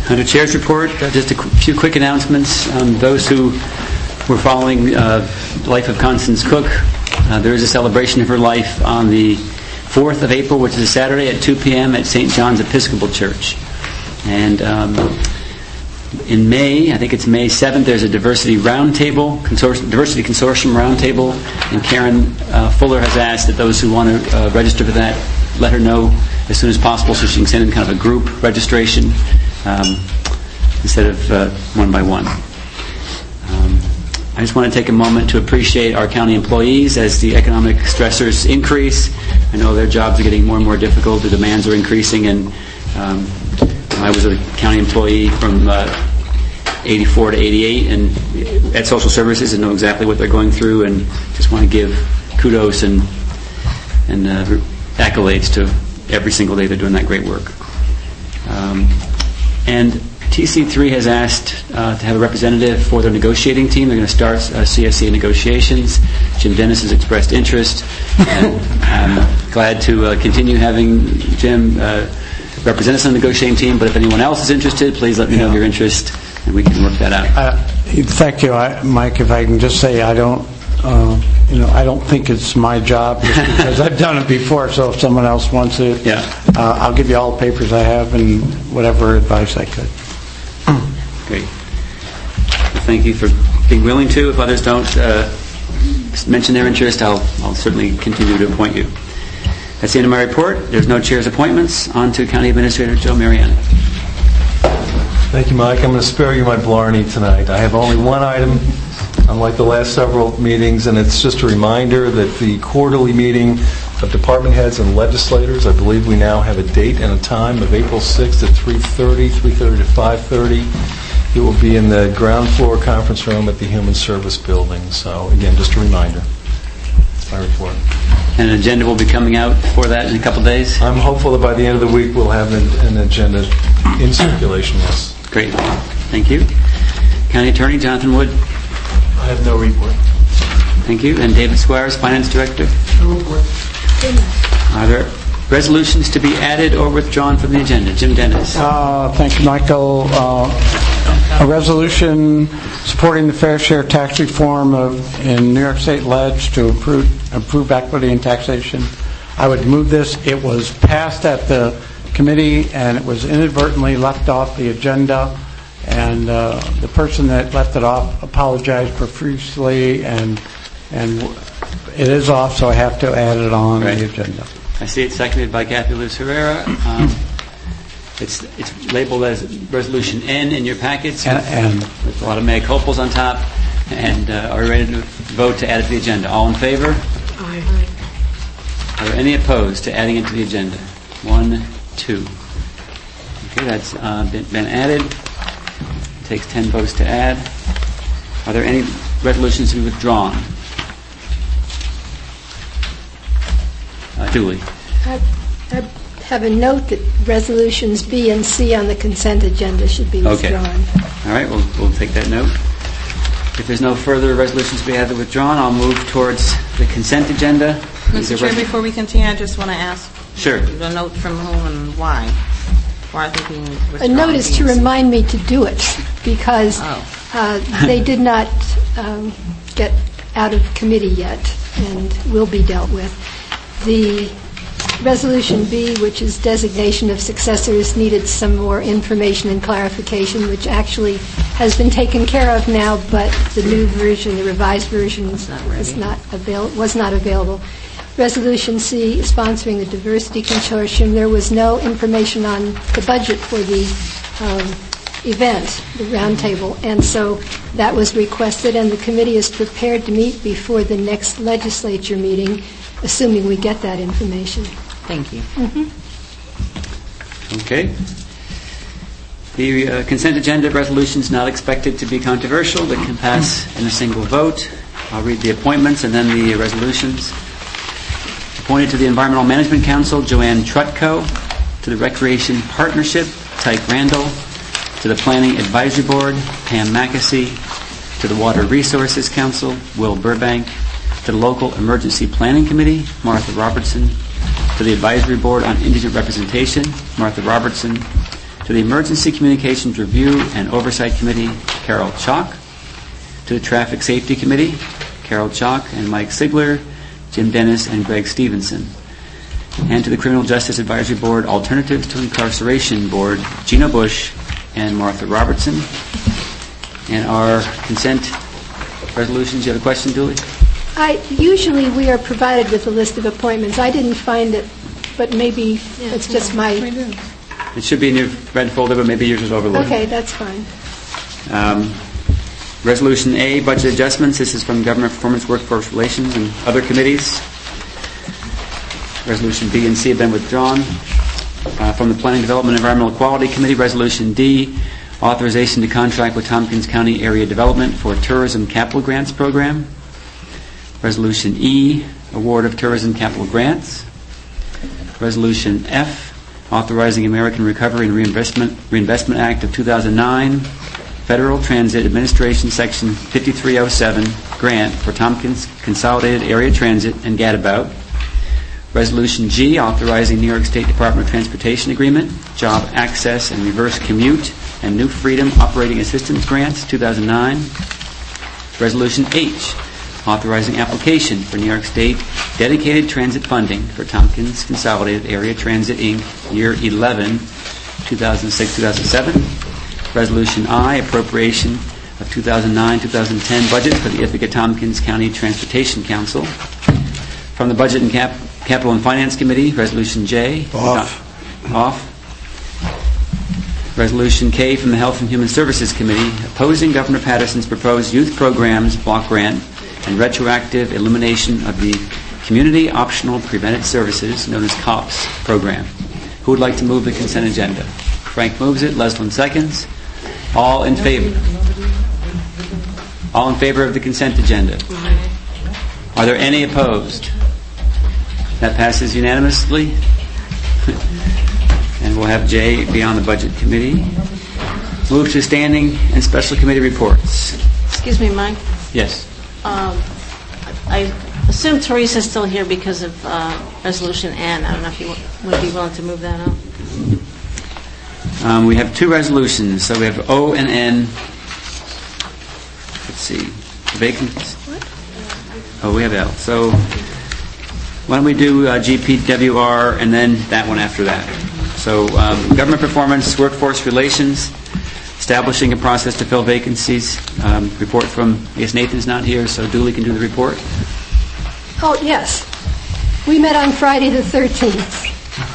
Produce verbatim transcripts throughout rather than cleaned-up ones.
Under Chair's report, uh, just a qu- few quick announcements. Um, those who were following uh, the life of Constance Cook, uh, there is a celebration of her life on the fourth of April, which is a Saturday at two p.m. at Saint John's Episcopal Church. And um, in May, I think it's May seventh, there's a diversity roundtable, consor- diversity consortium roundtable, and Karen uh, Fuller has asked that those who want to uh, register for that, let her know as soon as possible so she can send in kind of a group registration um, instead of uh, one by one. Um, I just want to take a moment to appreciate our county employees as the economic stressors increase. I know their jobs are getting more and more difficult. The demands are increasing, and um, I was a county employee from uh, eighty-four to eighty-eight and at Social Services and know exactly what they're going through, and just want to give kudos and and uh, accolades to every single day they're doing that great work. Um, and T C three has asked uh, to have a representative for their negotiating team. They're going to start uh, C S C negotiations. Jim Dennis has expressed interest, and I'm glad to uh, continue having Jim uh, represent us on the negotiating team. But if anyone else is interested, please let me know of your interest, and we can work that out. Uh, thank you, I, Mike. If I can just say, I don't, uh, you know, I don't think it's my job just because I've done it before. So if someone else wants it, yeah, uh, I'll give you all the papers I have and whatever advice I could. Great. Well, thank you for being willing to. If others don't uh, mention their interest, I'll, I'll certainly continue to appoint you. That's the end of my report. There's no chair's appointments. On to County Administrator Joe Mariani. Thank you, Mike. I'm going to spare you my blarney tonight. I have only one item, unlike the last several meetings, and it's just a reminder that the quarterly meeting of department heads and legislators, I believe we now have a date and a time of April sixth at three thirty, three thirty to five thirty. It will be in the ground floor conference room at the Human Service Building. So, again, just a reminder. That's my report. And an agenda will be coming out for that in a couple days? I'm hopeful that by the end of the week we'll have an, an agenda in circulation, yes. Great. Thank you. County Attorney Jonathan Wood. I have no report. Thank you. And David Squires, Finance Director. No report. Are there resolutions to be added or withdrawn from the agenda? Jim Dennis. Uh, thank you, Michael. Uh, a resolution supporting the fair share tax reform of, in New York State Ledge to improve, improve equity in taxation. I would move this. It was passed at the committee and it was inadvertently left off the agenda. And uh, the person that left it off apologized profusely, and and it is off, so I have to add it on right. the agenda. I see it seconded by Kathy Luz Herrera. Um, it's it's labeled as Resolution N in your packets. And, and with a lot of mea culpas on top. And uh, are we ready to vote to add it to the agenda? All in favor? Aye. Are there any opposed to adding it to the agenda? One, two. Okay, that's uh, been, been added. It takes ten votes to add. Are there any resolutions to be withdrawn? Uh, Julie. I, I have a note that resolutions B and C on the consent agenda should be withdrawn. Okay. All right, we'll, we'll take that note. If there's no further resolutions to be added withdrawn, I'll move towards the consent agenda. Mister Chair, res- before we continue, I just want to ask sure. a note from whom and why. Why are they being withdrawn? A note is to remind me to do it because oh. uh, they did not um, get out of committee yet and will be dealt with. The Resolution B, which is designation of successors, needed some more information and clarification, which actually has been taken care of now, but the new version, the revised version, was not, was not, avail- was not available. Resolution C, sponsoring the Diversity Consortium, there was no information on the budget for the um, event, the roundtable, and so that was requested, and the committee is prepared to meet before the next legislature meeting, assuming we get that information. Thank you. Mm-hmm. Okay. The uh, consent agenda resolution is not expected to be controversial. It can pass in a single vote. I'll read the appointments and then the resolutions. Appointed to the Environmental Management Council, Joanne Trutko. To the Recreation Partnership, Tyke Randall. To the Planning Advisory Board, Pam Mackesy. To the Water Resources Council, Will Burbank. To the Local Emergency Planning Committee, Martha Robertson. To the Advisory Board on Indigent Representation, Martha Robertson. To the Emergency Communications Review and Oversight Committee, Carol Chalk. To the Traffic Safety Committee, Carol Chalk and Mike Sigler, Jim Dennis, and Greg Stevenson. And to the Criminal Justice Advisory Board Alternatives to Incarceration Board, Gina Bush and Martha Robertson. And our consent resolutions, you have a question, Julie? I, usually we are provided with a list of appointments. I didn't find it, but maybe it's just my... It should be in your red folder, but maybe yours was overlooked. Okay, that's fine. Um, Resolution A, budget adjustments. This is from Government Performance, Workforce Relations, and other committees. Resolution B and C have been withdrawn. Uh, from the Planning, Development, and Environmental Quality Committee, Resolution D, authorization to contract with Tompkins County Area Development for Tourism Capital Grants Program. Resolution E, award of tourism capital grants. Resolution F, authorizing American Recovery and Reinvestment, Reinvestment Act of two thousand nine, Federal Transit Administration Section fifty-three oh seven grant for Tompkins Consolidated Area Transit and Gadabout. Resolution G, authorizing New York State Department of Transportation Agreement, Job Access and Reverse Commute, and New Freedom Operating Assistance Grants, two thousand nine. Resolution H, authorizing application for New York State dedicated transit funding for Tompkins Consolidated Area Transit, Incorporated, year eleven, two thousand six to two thousand seven. Resolution I, appropriation of two thousand nine to two thousand ten budget for the Ithaca-Tompkins County Transportation Council. From the Budget and Cap- Capital and Finance Committee, Resolution J. Off. Uh, off. Resolution K from the Health and Human Services Committee, opposing Governor Patterson's proposed youth programs block grant and retroactive elimination of the Community Optional Preventive Services, known as COPS, program. Who would like to move the consent agenda? Frank moves it. Leslin seconds. All in favor? All in favor of the consent agenda? Are there any opposed? That passes unanimously. And we'll have Jay be on the Budget Committee. Move to standing and special committee reports. Excuse me, Mike. Yes. Um, I assume Teresa's still here because of uh, Resolution N. I don't know if you would be willing to move that up. Um, we have two resolutions. So we have O and N. Let's see. Vacancies. Oh, we have L. So why don't we do uh, G P W R and then that one after that. So um, government performance, workforce relations, establishing a process to fill vacancies. Um, report from, I guess Nathan's not here, so Dooley can do the report. Oh, yes. We met on Friday the thirteenth.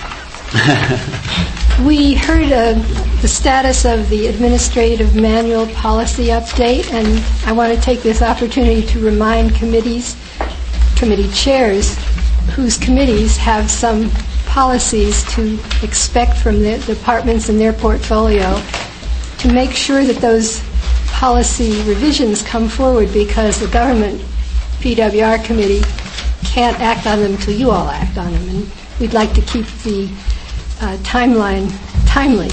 We heard uh, the status of the administrative manual policy update, and I want to take this opportunity to remind committees, committee chairs, whose committees have some policies to expect from the departments in their portfolio, to make sure that those policy revisions come forward, because the government P W R committee can't act on them until you all act on them. And we'd like to keep the uh, timeline timely.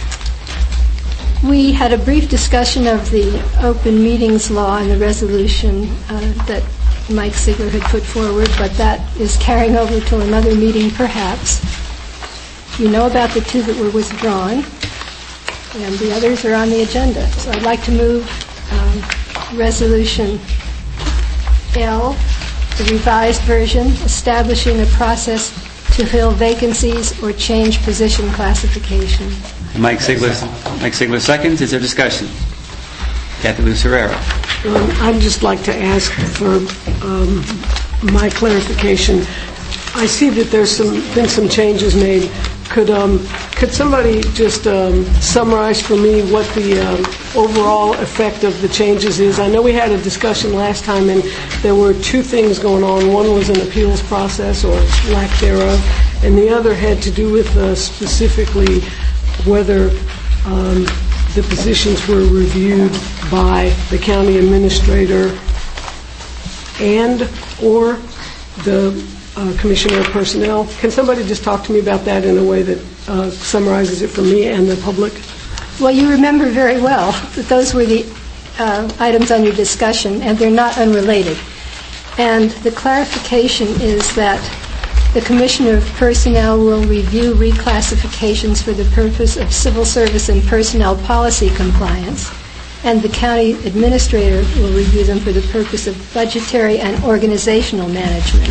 We had a brief discussion of the open meetings law and the resolution uh, that Mike Sigler had put forward, but that is carrying over to another meeting perhaps. You know about the two that were withdrawn, and the others are on the agenda. So I'd like to move um, Resolution L, the revised version, establishing a process to fill vacancies or change position classification. Mike Sigler, Mike Sigler seconds. Is there discussion? Kathy Lou Serrero. Um, I'd just like to ask for um, my clarification. I see that there's some been some changes made. Could um, could somebody just um, summarize for me what the um, overall effect of the changes is? I know we had a discussion last time, and there were two things going on. One was an appeals process, or lack thereof, and the other had to do with uh, specifically whether um, the positions were reviewed by the county administrator and or the uh, commissioner of personnel. Can somebody just talk to me about that in a way that uh, summarizes it for me and the public? Well, you remember very well that those were the uh, items on your discussion, and they're not unrelated. And the clarification is that The Commissioner of Personnel will review reclassifications for the purpose of civil service and personnel policy compliance, and the county administrator will review them for the purpose of budgetary and organizational management.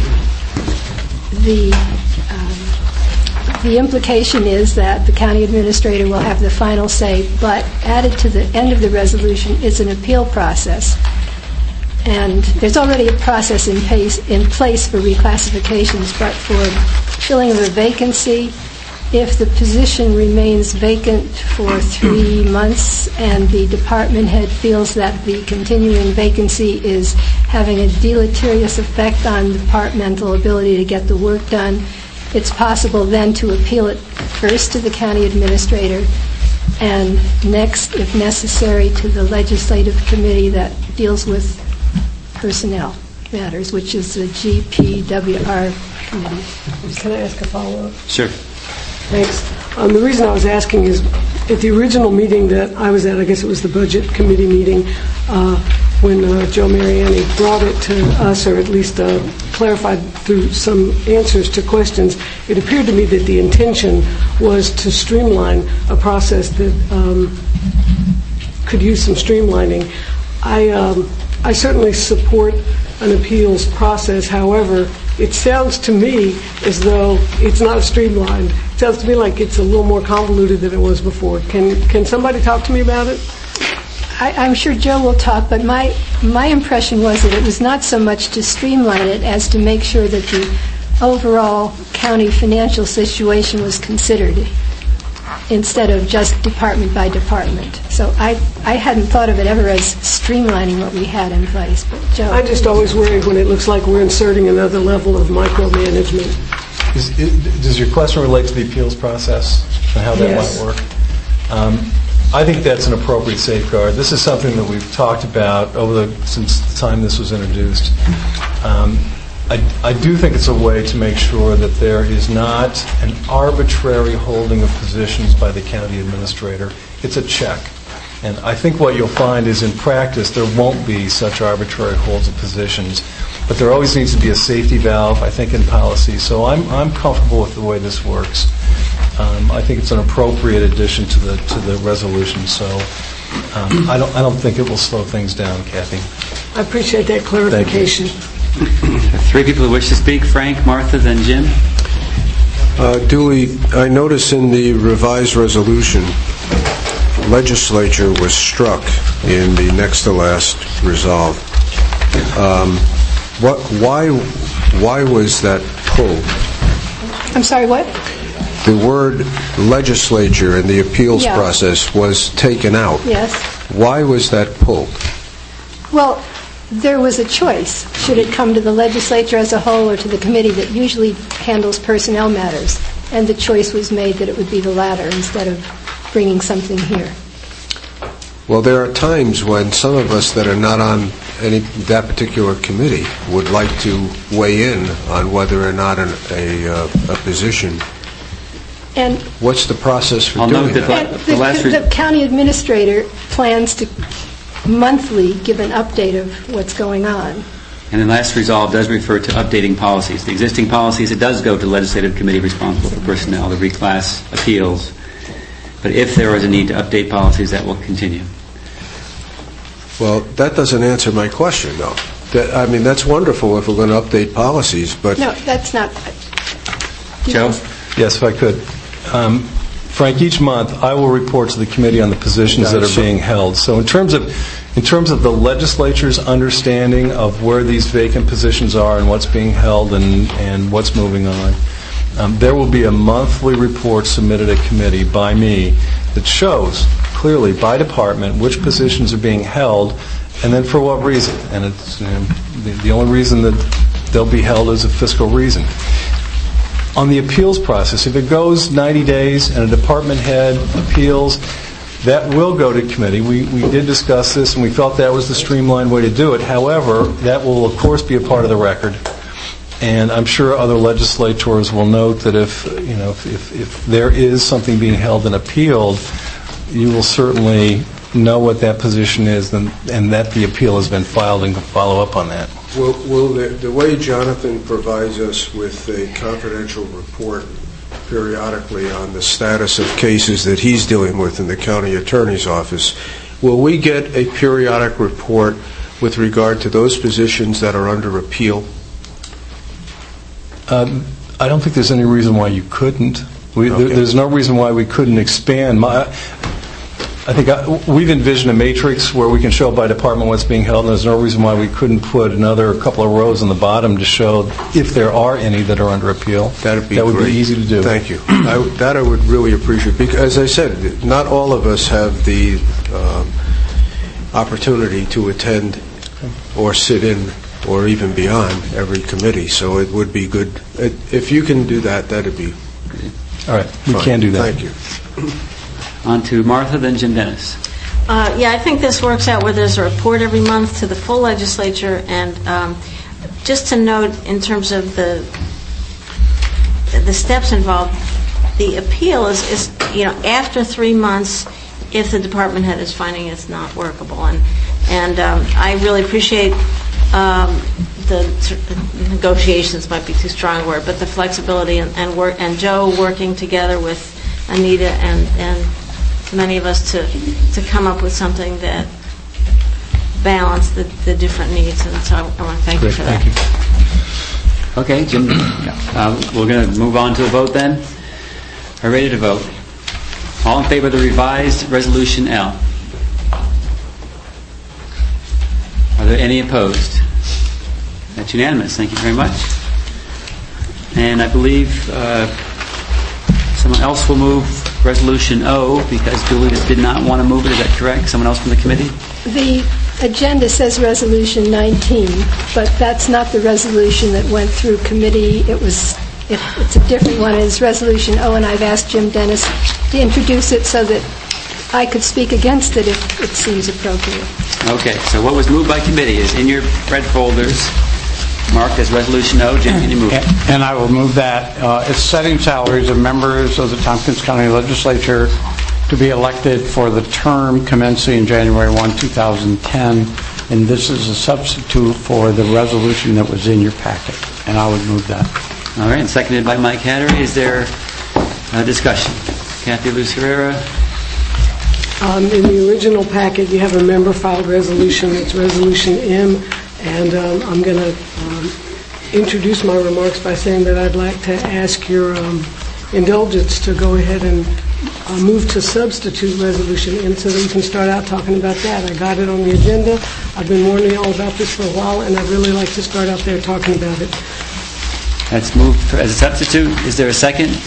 The um, the implication is that the county administrator will have the final say, but added to the end of the resolution is an appeal process. And there's already a process in place, in place for reclassifications, but for filling of a vacancy, if the position remains vacant for three months and the department head feels that the continuing vacancy is having a deleterious effect on departmental ability to get the work done, it's possible then to appeal it first to the county administrator and next, if necessary, to the legislative committee that deals with personnel matters, which is the G P W R committee. Can I ask a follow-up? Sure. Thanks. Um, the reason I was asking is, at the original meeting that I was at, I guess it was the Budget Committee meeting, uh, when uh, Joe Mariani brought it to us, or at least uh, clarified through some answers to questions, it appeared to me that the intention was to streamline a process that um, could use some streamlining. I, um, I certainly support an appeals process. However, it sounds to me as though it's not streamlined. It sounds to me like it's a little more convoluted than it was before. Can can somebody talk to me about it? I, I'm sure Joe will talk, but my my impression was that it was not so much to streamline it as to make sure that the overall county financial situation was considered instead of just department by department. So I I hadn't thought of it ever as streamlining what we had in place. But Joe, I just always worry when it looks like we're inserting another level of micromanagement. Is, is, does your question relate to the appeals process and how that Yes. might work? Um, I think that's an appropriate safeguard. This is something that we've talked about over the, since the time this was introduced. Um, I, I do think it's a way to make sure that there is not an arbitrary holding of positions by the county administrator. It's a check. And I think what you'll find is in practice there won't be such arbitrary holds of positions. But there always needs to be a safety valve, I think, in policy. So I'm I'm comfortable with the way this works. Um, I think it's an appropriate addition to the to the resolution. So um, I don't I don't think it will slow things down, Kathy. I appreciate that clarification. Three people who wish to speak: Frank, Martha, then Jim. Uh, Dooley, I notice in the revised resolution, legislature was struck in the next to last resolve. Um, what? Why? Why was that pulled? I'm sorry, what? The word legislature in the appeals Yeah. process was taken out. Yes. Why was that pulled? Well, there was a choice. Should it come to the legislature as a whole or to the committee that usually handles personnel matters? And the choice was made that it would be the latter instead of bringing something here. Well, there are times when some of us that are not on any that particular committee would like to weigh in on whether or not an, a, uh, a position. And What's the process for I'll doing note that that? And the last the, re- the county administrator plans to monthly give an update of what's going on. And the last resolve does refer to updating policies. The existing policies, it does go to the legislative committee responsible for personnel, the reclass appeals. But if there is a need to update policies, that will continue. Well, that doesn't answer my question, though. That, I mean, that's wonderful if we're going to update policies, but No, that's not. Joe? Yes, if I could. Um, Frank, each month I will report to the committee on the positions that are being held. So in terms of in terms of the legislature's understanding of where these vacant positions are and what's being held and, and what's moving on, um, there will be a monthly report submitted at committee by me that shows clearly by department which positions are being held and then for what reason. And it's, you know, the, the only reason that they'll be held is a fiscal reason. On the appeals process, if it goes ninety days and a department head appeals, that will go to committee. We, we did discuss this, and we felt that was the streamlined way to do it. However, that will, of course, be a part of the record. And I'm sure other legislators will note that if, you know, if, if, if there is something being held and appealed, you will certainly know what that position is and, and that the appeal has been filed and can follow up on that. Well, well the, the way Jonathan provides us with a confidential report periodically on the status of cases that he's dealing with in the county attorney's office, will we get a periodic report with regard to those positions that are under appeal? Um, I don't think there's any reason why you couldn't. We, Okay. there, there's no reason why we couldn't expand. My, I think I, we've envisioned a matrix where we can show by department what's being held, and there's no reason why we couldn't put another couple of rows on the bottom to show if there are any that are under appeal. That'd be that would great. be easy to do. Thank you. I, that I would really appreciate. Because, as I said, not all of us have the um, opportunity to attend or sit in or even beyond every committee. So it would be good. It, if you can do that, that'd be All right, we fine. can do that. Thank you. On to Martha, then Jim Dennis. Uh, yeah, I think this works out where there's a report every month to the full legislature, and um, just to note in terms of the the steps involved, the appeal is, is you know, after three months if the department head is finding it's not workable. And, and um, I really appreciate um, the negotiations, might be too strong a word, but the flexibility and, and, work, and Joe working together with Anita and, and many of us to to come up with something that balanced the, the different needs, and so I, I want to thank Great, you for that. thank you. Okay, Jim, uh, we're going to move on to the vote then. Are ready to vote? All in favor of the revised Resolution L? Are there any opposed? That's unanimous. Thank you very much. And I believe uh, someone else will move Resolution O because Julie did not want to move it. Is that correct? Someone else from the committee? The agenda says Resolution nineteen, but that's not the resolution that went through committee. It was, it, it's a different one. It's Resolution O, and I've asked Jim Dennis to introduce it so that I could speak against it if it seems appropriate. Okay, so what was moved by committee is in your red folders, marked as Resolution O. Jim, can you move it? And I will move that. Uh, It's setting salaries of members of the Tompkins County Legislature to be elected for the term commencing January first, two thousand ten, and this is a substitute for the resolution that was in your packet, and I would move that. All right, and seconded by Mike Hattery. Is there a discussion? Kathy Luz Herrera? Um, in the original packet, you have a member-filed resolution. It's Resolution M, and um, I'm going to um, introduce my remarks by saying that I'd like to ask your um, indulgence to go ahead and uh, move to substitute Resolution M so that we can start out talking about that. I got it on the agenda. I've been warning you all about this for a while, and I'd really like to start out there talking about it. That's moved for, as a substitute. Is there a second?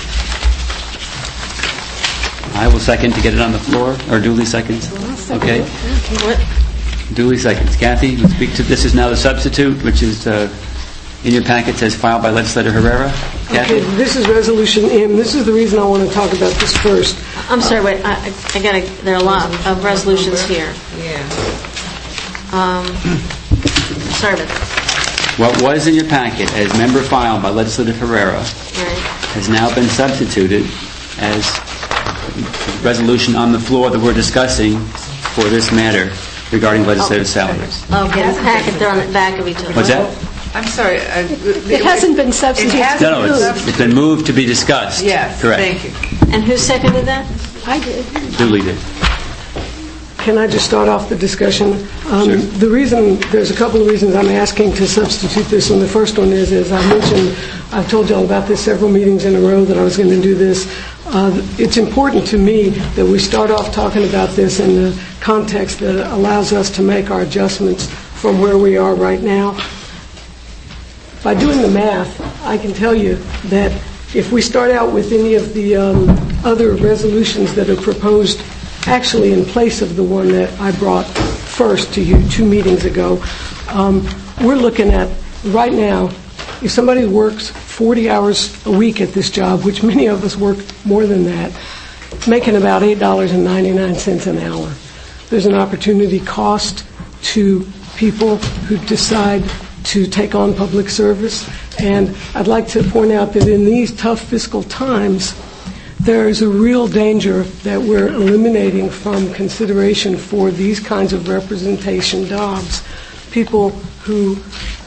I will second to get it on the floor, or Dooley seconds. Okay. What? Dooley seconds. Kathy, you speak to this. Is now the substitute, which is uh, in your packet, says filed by Legislator Herrera. Kathy? Okay, this is Resolution M. This is the reason I want to talk about this first. I'm sorry, wait, I, I I gotta, there are a lot of resolutions here. Yeah. Um, sorry about that. What was in your packet as member filed by Legislator Herrera Right. has now been substituted as resolution on the floor that we're discussing for this matter regarding legislative salaries. Okay, the packet, they're on the back of each other. What's that? I'm sorry. I, It hasn't been substituted. It hasn't No, no, it's, it's been moved to be discussed. Yes, Correct. thank you. And who seconded that? I did. Dooley did. Can I just start off the discussion? Um, Sure. The reason, there's a couple of reasons I'm asking to substitute this, and the first one is, as I mentioned, I've told you all about this several meetings in a row that I was going to do this. Uh, it's important to me that we start off talking about this in the context that allows us to make our adjustments from where we are right now. By doing the math, I can tell you that if we start out with any of the um, other resolutions that are proposed actually in place of the one that I brought first to you two meetings ago, um, we're looking at, right now, if somebody works forty hours a week at this job, which many of us work more than that, making about eight dollars and ninety-nine cents an hour. There's an opportunity cost to people who decide to take on public service, and I'd like to point out that in these tough fiscal times, there is a real danger that we're eliminating from consideration for these kinds of representation jobs people who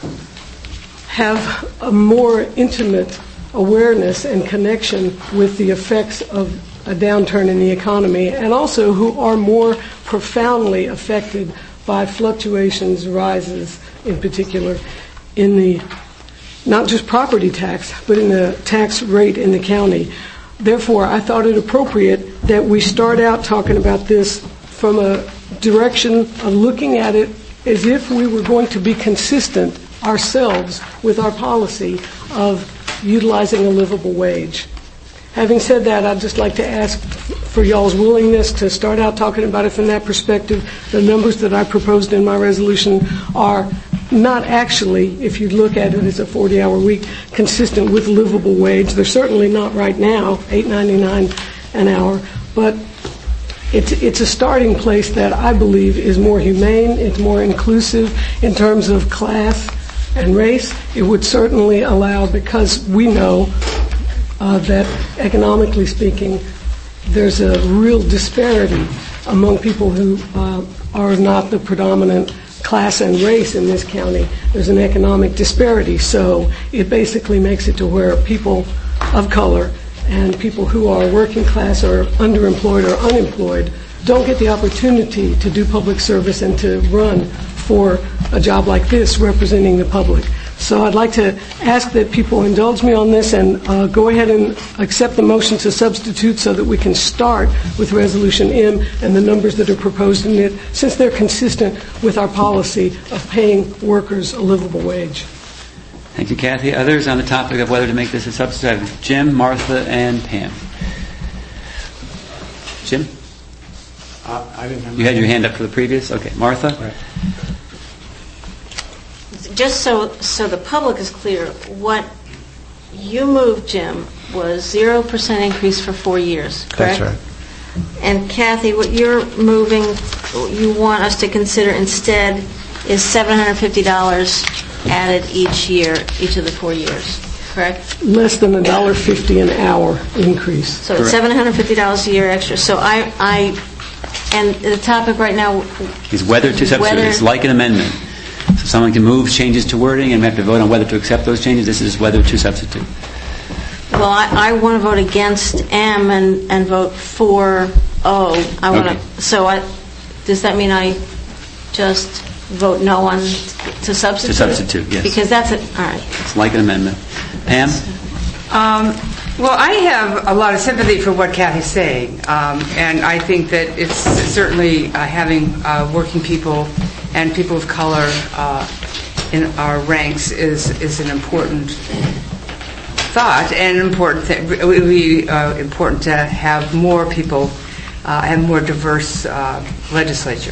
have a more intimate awareness and connection with the effects of a downturn in the economy, and also who are more profoundly affected by fluctuations, rises in particular, in the, not just property tax, but in the tax rate in the county. Therefore, I thought it appropriate that we start out talking about this from a direction of looking at it as if we were going to be consistent ourselves with our policy of utilizing a livable wage. Having said that, I'd just like to ask for y'all's willingness to start out talking about it from that perspective. The numbers that I proposed in my resolution are not actually, if you look at it as a forty-hour week, consistent with livable wage. They're certainly not right now, eight ninety-nine an hour, but it's it's a starting place that I believe is more humane, it's more inclusive in terms of class and race. It would certainly allow, because we know uh, that economically speaking, there's a real disparity among people who uh, are not the predominant class and race in this county. There's an economic disparity, so it basically makes it to where people of color and people who are working class or underemployed or unemployed don't get the opportunity to do public service and to run for a job like this representing the public. So I'd like to ask that people indulge me on this and uh, go ahead and accept the motion to substitute so that we can start with Resolution M and the numbers that are proposed in it, since they're consistent with our policy of paying workers a livable wage. Thank you, Kathy. Others on the topic of whether to make this a substitute? Jim, Martha, and Pam. Jim? Uh, I didn't have You had your hand up for the previous? Okay. Martha? Right. Just so so the public is clear, what you moved, Jim, was zero percent increase for four years, correct? That's right. And Kathy, what you're moving, you want us to consider instead is seven hundred fifty dollars added each year, each of the four years, correct? Less than one dollar fifty an hour increase. So it's seven hundred fifty dollars a year extra. So I, I, and the topic right now is whether to substitute. Whether, it's like an amendment. So someone can move changes to wording, and we have to vote on whether to accept those changes. This is whether to substitute. Well, I, I want to vote against M and, and vote for O. I want Okay. to. So I, does that mean I just vote no on to substitute? To substitute, yes. Because that's it. All right. It's like an amendment. Pam? Um, well, I have a lot of sympathy for what Kathy's saying, um, and I think that it's certainly uh, having uh, working people and people of color uh, in our ranks is is an important thought, and important th- it would be uh, important to have more people uh, and more diverse uh, legislature.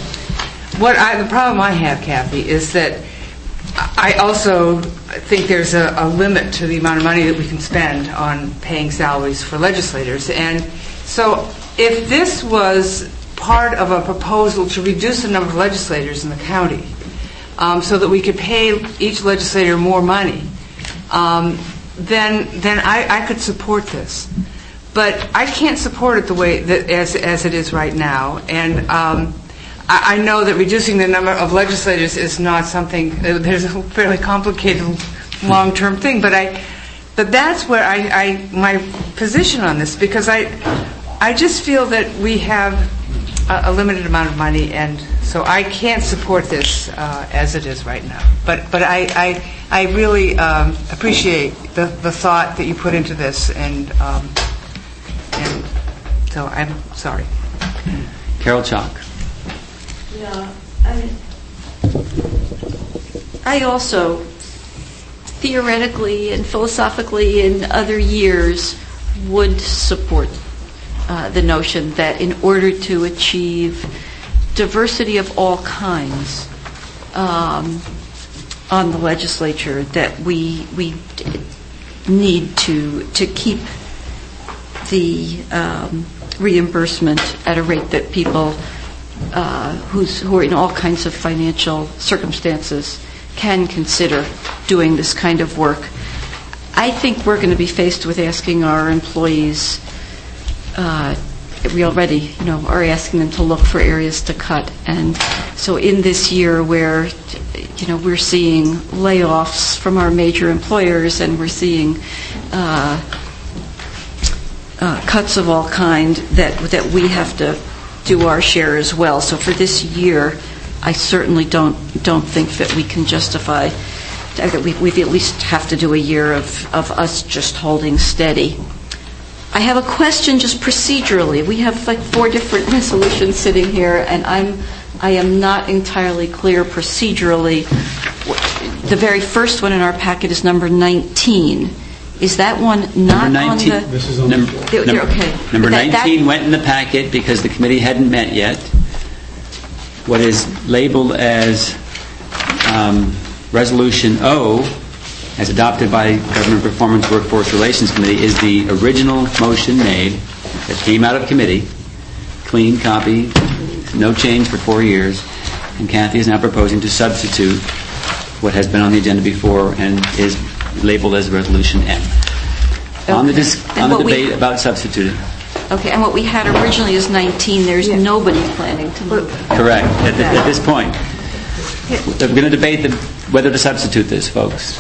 What I, the problem I have, Kathy, is that I also think there's a, a limit to the amount of money that we can spend on paying salaries for legislators. And so if this was part of a proposal to reduce the number of legislators in the county um, so that we could pay each legislator more money, um, then then I, I could support this. But I can't support it the way that as as it is right now. And um, I know that reducing the number of legislators is not something, uh, there's a fairly complicated long-term thing, but I, but that's where I, I, my position on this, because I, I just feel that we have a, a limited amount of money, and so I can't support this uh, as it is right now. But, but I, I, I really um, appreciate the, the thought that you put into this, and, um, and so I'm sorry. Carol Chalk. Yeah, I, I also theoretically and philosophically in other years would support uh, the notion that in order to achieve diversity of all kinds um, on the legislature, that we we need to to keep the um, reimbursement at a rate that people Uh, who's, who are in all kinds of financial circumstances can consider doing this kind of work. I think we're going to be faced with asking our employees uh, we already, you know, are asking them to look for areas to cut. And so in this year where, you know, we're seeing layoffs from our major employers and we're seeing uh, uh, cuts of all kind, that that we have to do our share as well. So for this year, I certainly don't don't think that we can justify that we we at least have to do a year of, of us just holding steady. I have a question just procedurally. We have like four different resolutions sitting here, and I'm I am not entirely clear procedurally. The very first one in our packet is number nineteen. Is that one not number nineteen, on the... This is on number, the number, okay. Number that, nineteen that, went in the packet because the committee hadn't met yet. What is labeled as um, Resolution O, as adopted by Government Performance Workforce Relations Committee, is the original motion made that came out of committee, clean copy, no change for four years, and Kathy is now proposing to substitute what has been on the agenda before and is labeled as Resolution M. Okay. On the, dis- on the debate we, about substituting. Okay, and what we had originally is nineteen. There's yeah. nobody planning to move. Correct, at, the, at this point. We're going to debate the, whether to substitute this, folks.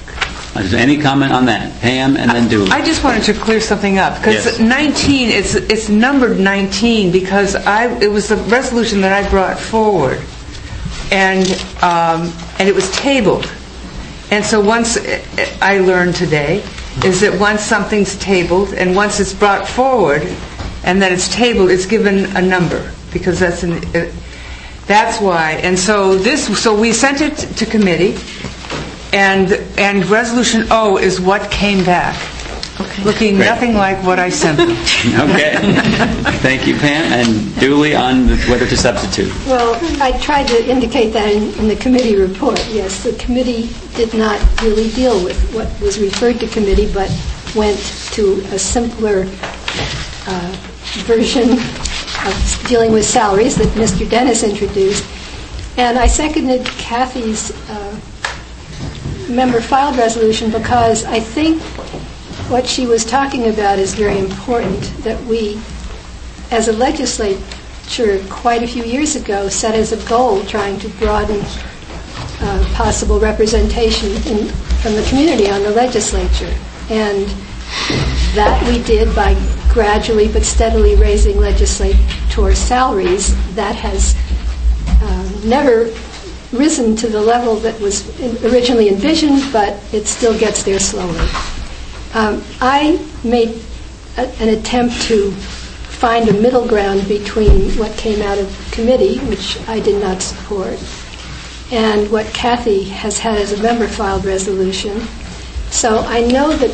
Is there any comment on that? Pam and then Dooley. I just wanted to clear something up, because yes. nineteen, it's, it's numbered nineteen because I, it was the resolution that I brought forward, and um, and it was tabled. And so once, I learned today, is that once something's tabled and once it's brought forward and then it's tabled, it's given a number, because that's an, uh, that's why. And so this, so we sent it to committee, and and Resolution O is what came back, okay. looking Great. Nothing like what I sent them. Okay. Thank you, Pam. And Dooley on whether to substitute. Well, I tried to indicate that in, in the committee report. Yes, the committee did not really deal with what was referred to committee, but went to a simpler uh, version of dealing with salaries that Mister Dennis introduced. And I seconded Kathy's uh, member-filed resolution because I think what she was talking about is very important, that we, as a legislature quite a few years ago, set as a goal trying to broaden uh, possible representation in, from the community on the legislature. And that we did by gradually but steadily raising legislator salaries. That has uh, never risen to the level that was originally envisioned, but it still gets there slowly. Um, I made a, an attempt to find a middle ground between what came out of committee, which I did not support, and what Kathy has had as a member-filed resolution. So I know that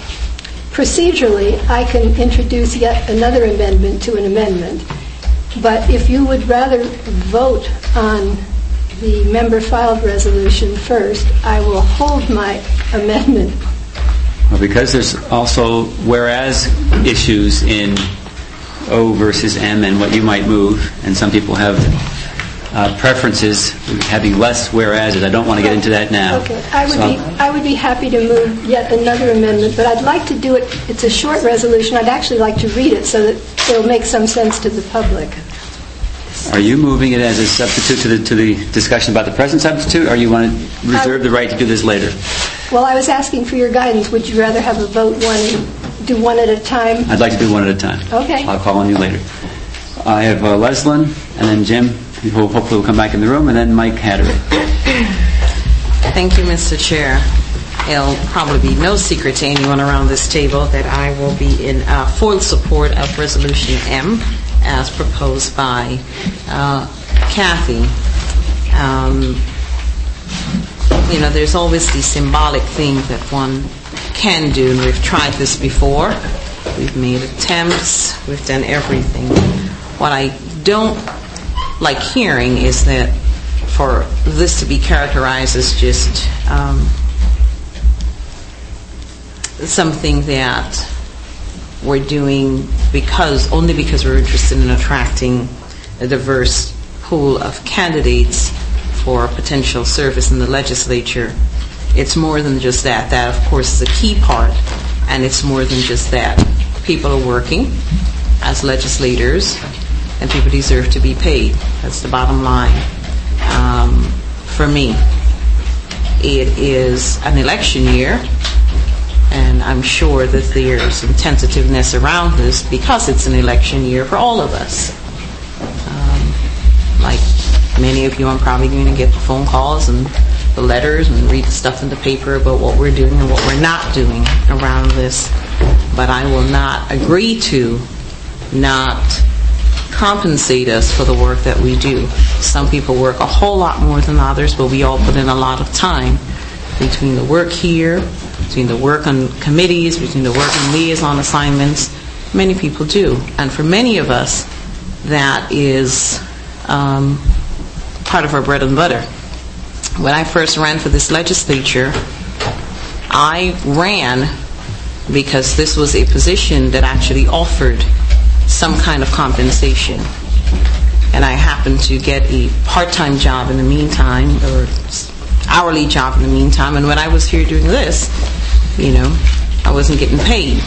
procedurally I can introduce yet another amendment to an amendment, but if you would rather vote on the member-filed resolution first, I will hold my amendment. Well, because there's also whereas issues in O versus M and what you might move, and some people have uh, preferences having less whereases. I don't want to get into that now. Okay, I would so be I would be happy to move yet another amendment, but I'd like to do it. It's a short resolution. I'd actually like to read it so that it'll make some sense to the public. Are you moving it as a substitute to the to the discussion about the present substitute, or you want to reserve the right to do this later? Well, I was asking for your guidance. Would you rather have a vote one, do one at a time? I'd like to do one at a time. Okay. I'll call on you later. I have uh, Leslyn, and then Jim, who hopefully will come back in the room, and then Mike Hattery. Thank you, Mister Chair. It'll probably be no secret to anyone around this table that I will be in uh, full support of Resolution M, as proposed by uh, Kathy. Um, you know, there's always these symbolic things that one can do, and we've tried this before. We've made attempts. We've done everything. What I don't like hearing is that for this to be characterized as just um, something that we're doing because only because we're interested in attracting a diverse pool of candidates for potential service in the legislature. It's more than just that. That, of course, is a key part, and it's more than just that. People are working. as legislators, and people deserve to be paid. That's the bottom line. Um, for me, it is an election year, and I'm sure that there's some tentativeness around this because it's an election year for all of us. Um, like many of you, I'm probably going to get the phone calls and the letters and read the stuff in the paper about what we're doing and what we're not doing around this. But I will not agree to not compensate us for the work that we do. Some people work a whole lot more than others, but we all put in a lot of time between the work here, between the work on committees, between the work on liaison assignments. Many people do. And for many of us, that is um, part of our bread and butter. When I first ran for this legislature, I ran because this was a position that actually offered some kind of compensation. And I happened to get a part-time job in the meantime, or hourly job in the meantime, and when I was here doing this, you know, I wasn't getting paid.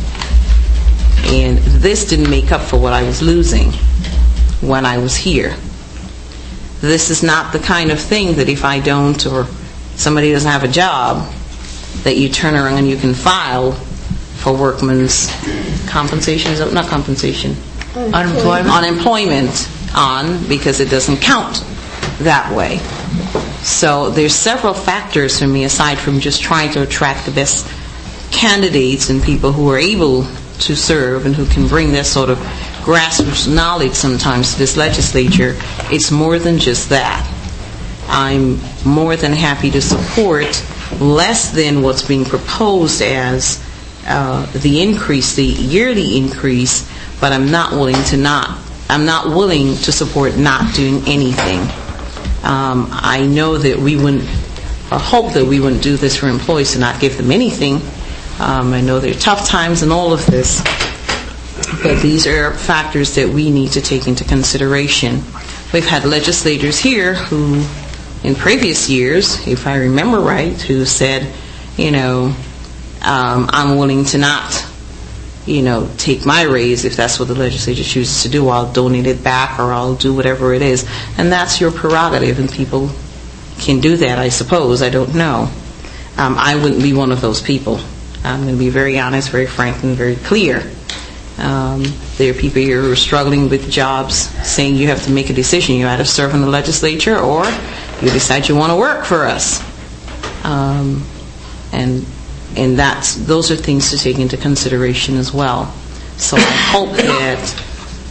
And this didn't make up for what I was losing when I was here. This is not the kind of thing that if I don't, or somebody doesn't have a job, that you turn around and you can file for workman's compensation. Is that not compensation? Unemployment. Unemployment on, because it doesn't count that way. So there's several factors for me aside from just trying to attract the best candidates and people who are able to serve and who can bring this sort of grassroots knowledge sometimes to this legislature. It's more than just that. I'm more than happy to support less than what's being proposed as uh, the increase, the yearly increase, but I'm not willing to not, I'm not willing to support not doing anything. Um, I know that we wouldn't, or hope that we wouldn't do this for employees to not give them anything. Um, I know there are tough times in all of this, but these are factors that we need to take into consideration. We've had legislators here who, in previous years, if I remember right, who said, you know, um, I'm willing to not, you know, take my raise if that's what the legislature chooses to do. I'll donate it back or I'll do whatever it is. And that's your prerogative, and people can do that, I suppose. I don't know. Um, I wouldn't be one of those people. I'm going to be very honest, very frank, and very clear. Um, there are people here who are struggling with jobs, saying you have to make a decision. You either serve in the legislature or you decide you want to work for us. Um, and and that's those are things to take into consideration as well. So I hope that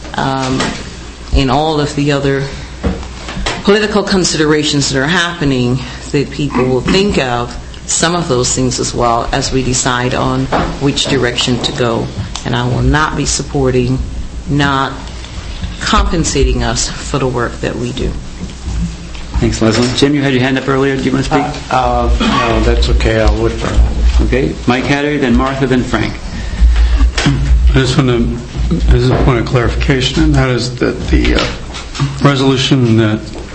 um, in all of the other political considerations that are happening, that people will think of some of those things as well as we decide on which direction to go. And I will not be supporting not compensating us for the work that we do. Thanks, Leslie. Jim, you had your hand up earlier. Do you want to speak? Uh, uh, no, that's okay. I'll withdraw. Okay. Mike Hattery, then Martha, then Frank. I just want to, as a point of clarification, and that is that the uh, resolution that,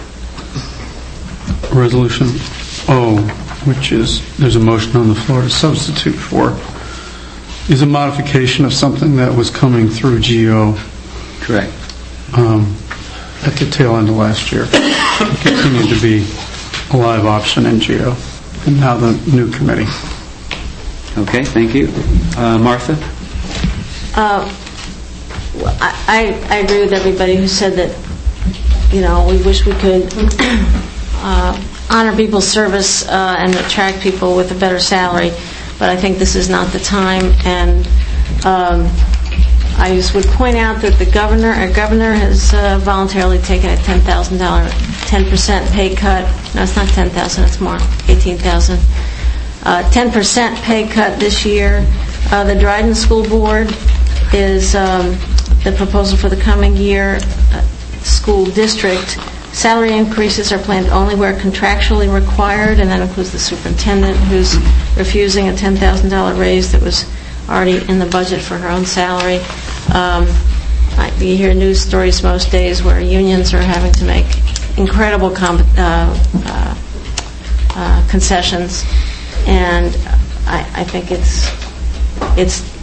resolution O, which is, there's a motion on the floor to substitute for, is a modification of something that was coming through G O. Correct. Um, at the tail end of last year. It continued to be a live option in G O, and now the new committee. Okay, thank you. Uh, Martha? Uh, I, I agree with everybody who said that, you know, we wish we could uh, honor people's service uh, and attract people with a better salary, but I think this is not the time. And um, I just would point out that the governor, our governor has uh, voluntarily taken a ten thousand dollars, ten percent pay cut. No, it's not ten thousand dollars, it's more, eighteen thousand dollars. Uh, ten percent pay cut this year. Uh, the Dryden School Board is um, the proposal for the coming year. Uh, school district salary increases are planned only where contractually required, and that includes the superintendent, who's refusing a ten thousand dollars raise that was already in the budget for her own salary. Um, I, you hear news stories most days where unions are having to make incredible comp- uh, uh, uh, concessions, and I, I think it's it's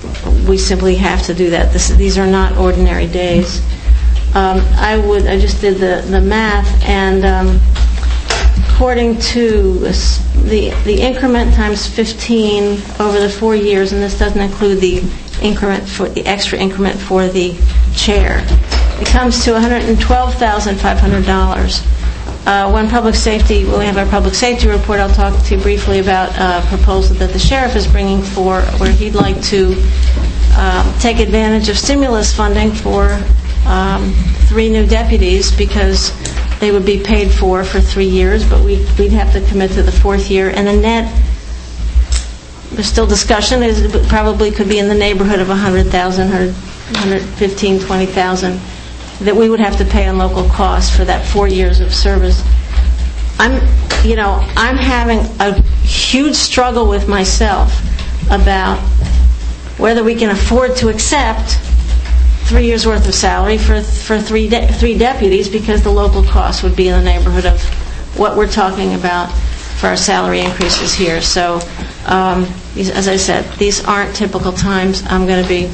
we simply have to do that. This, these are not ordinary days. Um, I would. I just did the, the math, and um, according to the the increment times fifteen over the four years, and this doesn't include the increment for the extra increment for the chair, it comes to one hundred twelve thousand five hundred dollars. Uh, when public safety, when we have our public safety report, I'll talk to you briefly about a proposal that the sheriff is bringing for, where he'd like to uh, take advantage of stimulus funding for um, three new deputies, because they would be paid for for three years, but we'd, we'd have to commit to the fourth year. And the net, there's still discussion, is it probably could be in the neighborhood of one hundred thousand dollars, one hundred fifteen thousand dollars, twenty thousand dollars. That we would have to pay on local costs for that four years of service. I'm, you know, I'm having a huge struggle with myself about whether we can afford to accept three years worth of salary for for three de- three deputies, because the local cost would be in the neighborhood of what we're talking about for our salary increases here. So, um, these, as I said, these aren't typical times. I'm going to be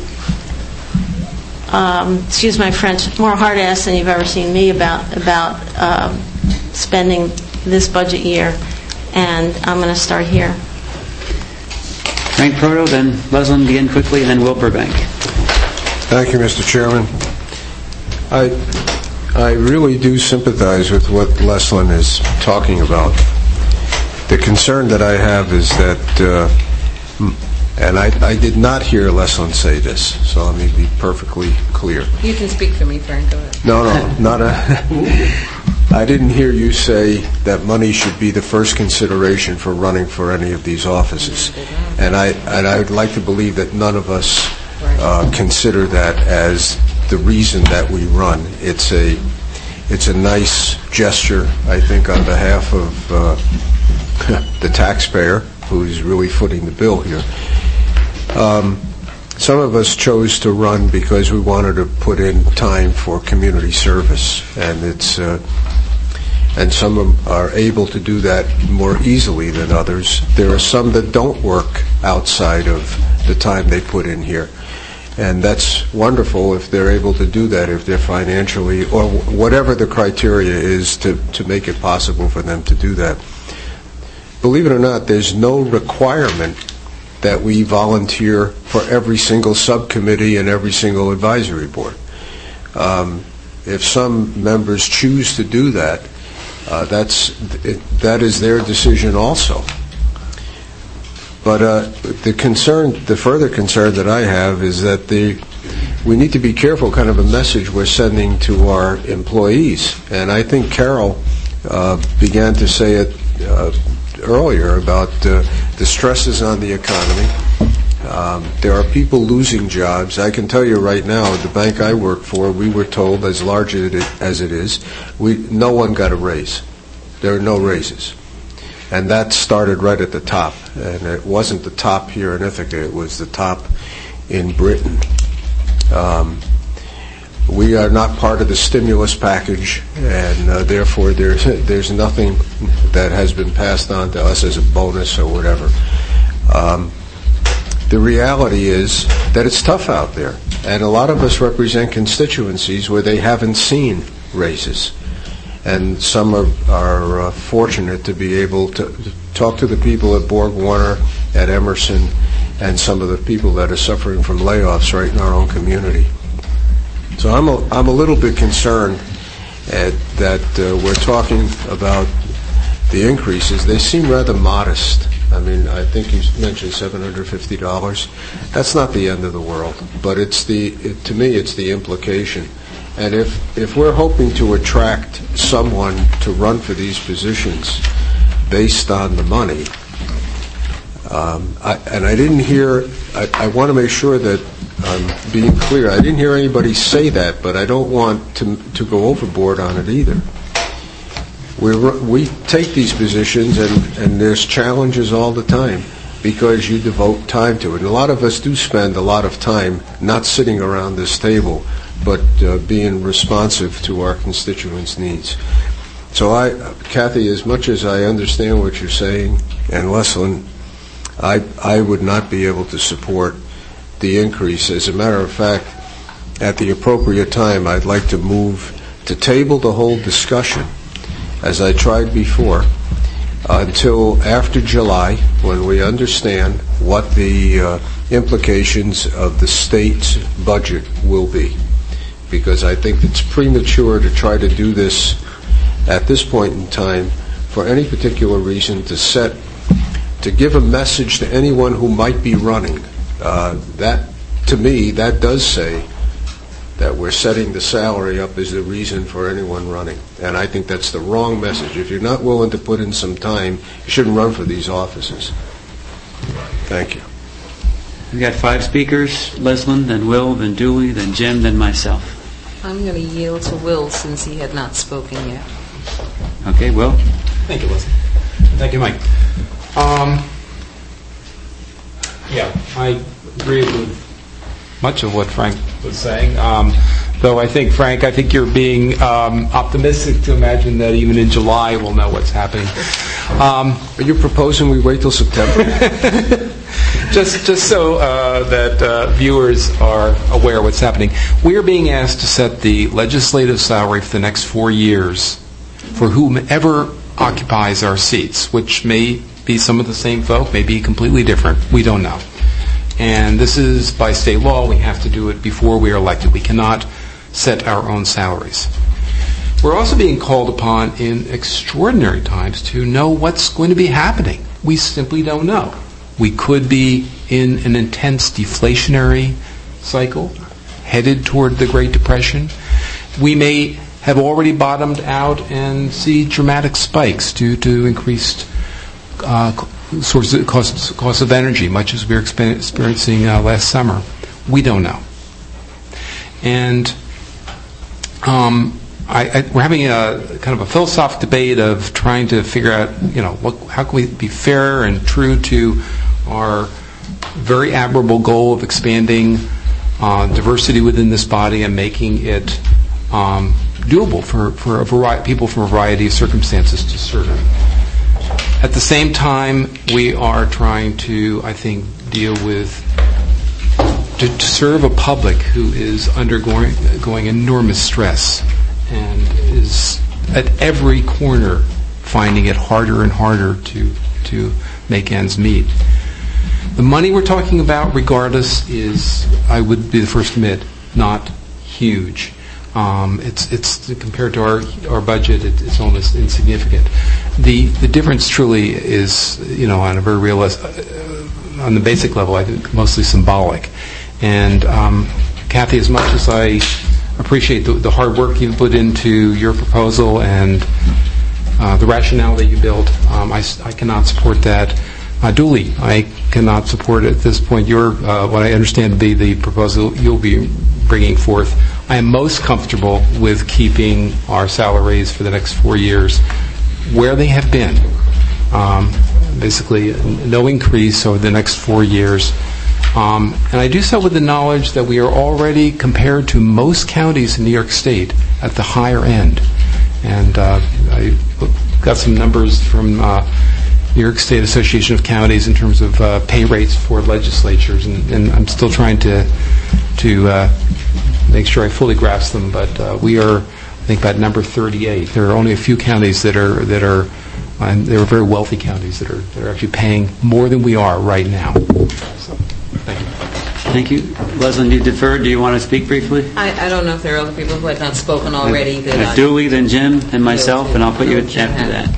Um, excuse my French, more hard-ass than you've ever seen me about about um, spending this budget year, and I'm going to start here. Frank Proto, then Leslin begin quickly, and then Will Burbank. Thank you, Mister Chairman. I I really do sympathize with what Leslin is talking about. The concern that I have is that. Uh, And I, I did not hear Leslin say this, so let me be perfectly clear. You can speak for me, Frank. Go ahead. No, no, not a... I didn't hear you say that money should be the first consideration for running for any of these offices. And I and I'd like to believe that none of us uh, consider that as the reason that we run. It's a it's a nice gesture, I think, on behalf of uh, the taxpayer, who's really footing the bill here. Um, some of us chose to run because we wanted to put in time for community service, and it's uh, and some of are able to do that more easily than others. There are some that don't work outside of the time they put in here, and that's wonderful if they're able to do that, if they're financially, or whatever the criteria is to, to make it possible for them to do that. Believe it or not, there's no requirement that we volunteer for every single subcommittee and every single advisory board. Um, if some members choose to do that, uh, that's it, that is their decision also. But uh, the concern, the further concern that I have is that the we need to be careful kind of a message we're sending to our employees. And I think Carol uh, began to say it uh, earlier about uh, the stresses on the economy. Um, there are people losing jobs. I can tell you right now, at the bank I work for, we were told, as large as it is, we no one got a raise. There are no raises. And that started right at the top. And it wasn't the top here in Ithaca, it was the top in Britain. Um, We are not part of the stimulus package, and uh, therefore there's there's nothing that has been passed on to us as a bonus or whatever. Um, the reality is that it's tough out there, and a lot of us represent constituencies where they haven't seen raises, and some are, are uh, fortunate to be able to talk to the people at Borg Warner, at Emerson, and some of the people that are suffering from layoffs right in our own community. So I'm a, I'm a little bit concerned at, that uh, we're talking about the increases. They seem rather modest. I mean, I think you mentioned seven hundred fifty dollars. That's not the end of the world, but it's the it, to me it's the implication. And if if we're hoping to attract someone to run for these positions based on the money, um, I, and I didn't hear. I, I want to make sure that I'm being clear. I didn't hear anybody say that, but I don't want to to go overboard on it either. We we take these positions, and, and there's challenges all the time because you devote time to it. And a lot of us do spend a lot of time not sitting around this table, but uh, being responsive to our constituents' needs. So I, Kathy, as much as I understand what you're saying, and Leslin, I I would not be able to support the increase. As a matter of fact, at the appropriate time, I'd like to move to table the whole discussion, as I tried before, uh, until after July, when we understand what the uh, implications of the state's budget will be. Because I think it's premature to try to do this at this point in time for any particular reason, to set, to give a message to anyone who might be running. Uh, that, to me, that does say that we're setting the salary up as the reason for anyone running. And I think that's the wrong message. If you're not willing to put in some time, you shouldn't run for these offices. Thank you. We've got five speakers, Leslin, then Will, then Dooley, then Jim, then myself. I'm going to yield to Will since he had not spoken yet. Okay, Will. Thank you, Leslie. Thank you, Mike. Um, yeah, I agree with much of what Frank was saying. Um, though I think, Frank, I think you're being um, optimistic to imagine that even in July we'll know what's happening. Um, Are you proposing we wait till September? just, just so uh, that uh, viewers are aware of what's happening. We are being asked to set the legislative salary for the next four years for whomever occupies our seats, which may be some of the same folk, may be completely different. We don't know. And this is by state law. We have to do it before we are elected. We cannot set our own salaries. We're also being called upon in extraordinary times to know what's going to be happening. We simply don't know. We could be in an intense deflationary cycle, headed toward the Great Depression. We may have already bottomed out and see dramatic spikes due to increased uh, sources of costs, costs of energy, much as we were experiencing uh, last summer. We don't know. And um, I, I, we're having a kind of a philosophical debate of trying to figure out, you know, what, how can we be fair and true to our very admirable goal of expanding uh, diversity within this body and making it um, doable for, for a variety, people from a variety of circumstances to serve. At the same time, we are trying to, I think, deal with, to, to serve a public who is undergoing going enormous stress and is at every corner finding it harder and harder to to make ends meet. The money we're talking about, regardless, is, I would be the first to admit, not huge. Um, it's it's compared to our our budget, it, it's almost insignificant. The the difference truly is, you know, on a very realist, uh, on the basic level, I think mostly symbolic. And um, Kathy, as much as I appreciate the, the hard work you put into your proposal and uh, the rationale that you built, um, I, I cannot support that. Uh, duly, I cannot support at this point your uh, what I understand to be the proposal you'll be bringing forth. I am most comfortable with keeping our salaries for the next four years where they have been. Um, basically, no increase over the next four years. Um, and I do so with the knowledge that we are already, compared to most counties in New York State, at the higher end. And uh, I got some numbers from uh, New York State Association of Counties in terms of uh, pay rates for legislatures, and, and I'm still trying to to uh, make sure I fully grasp them. But uh, we are, I think, about number thirty-eight. There are only a few counties that are that are, and they are very wealthy counties that are that are actually paying more than we are right now. So, thank you. Thank you, Leslin. You deferred. Do you want to speak briefly? I, I don't know if there are other people who have not spoken already. That uh, I, Dooley, then Jim, then myself, and I'll put you after that.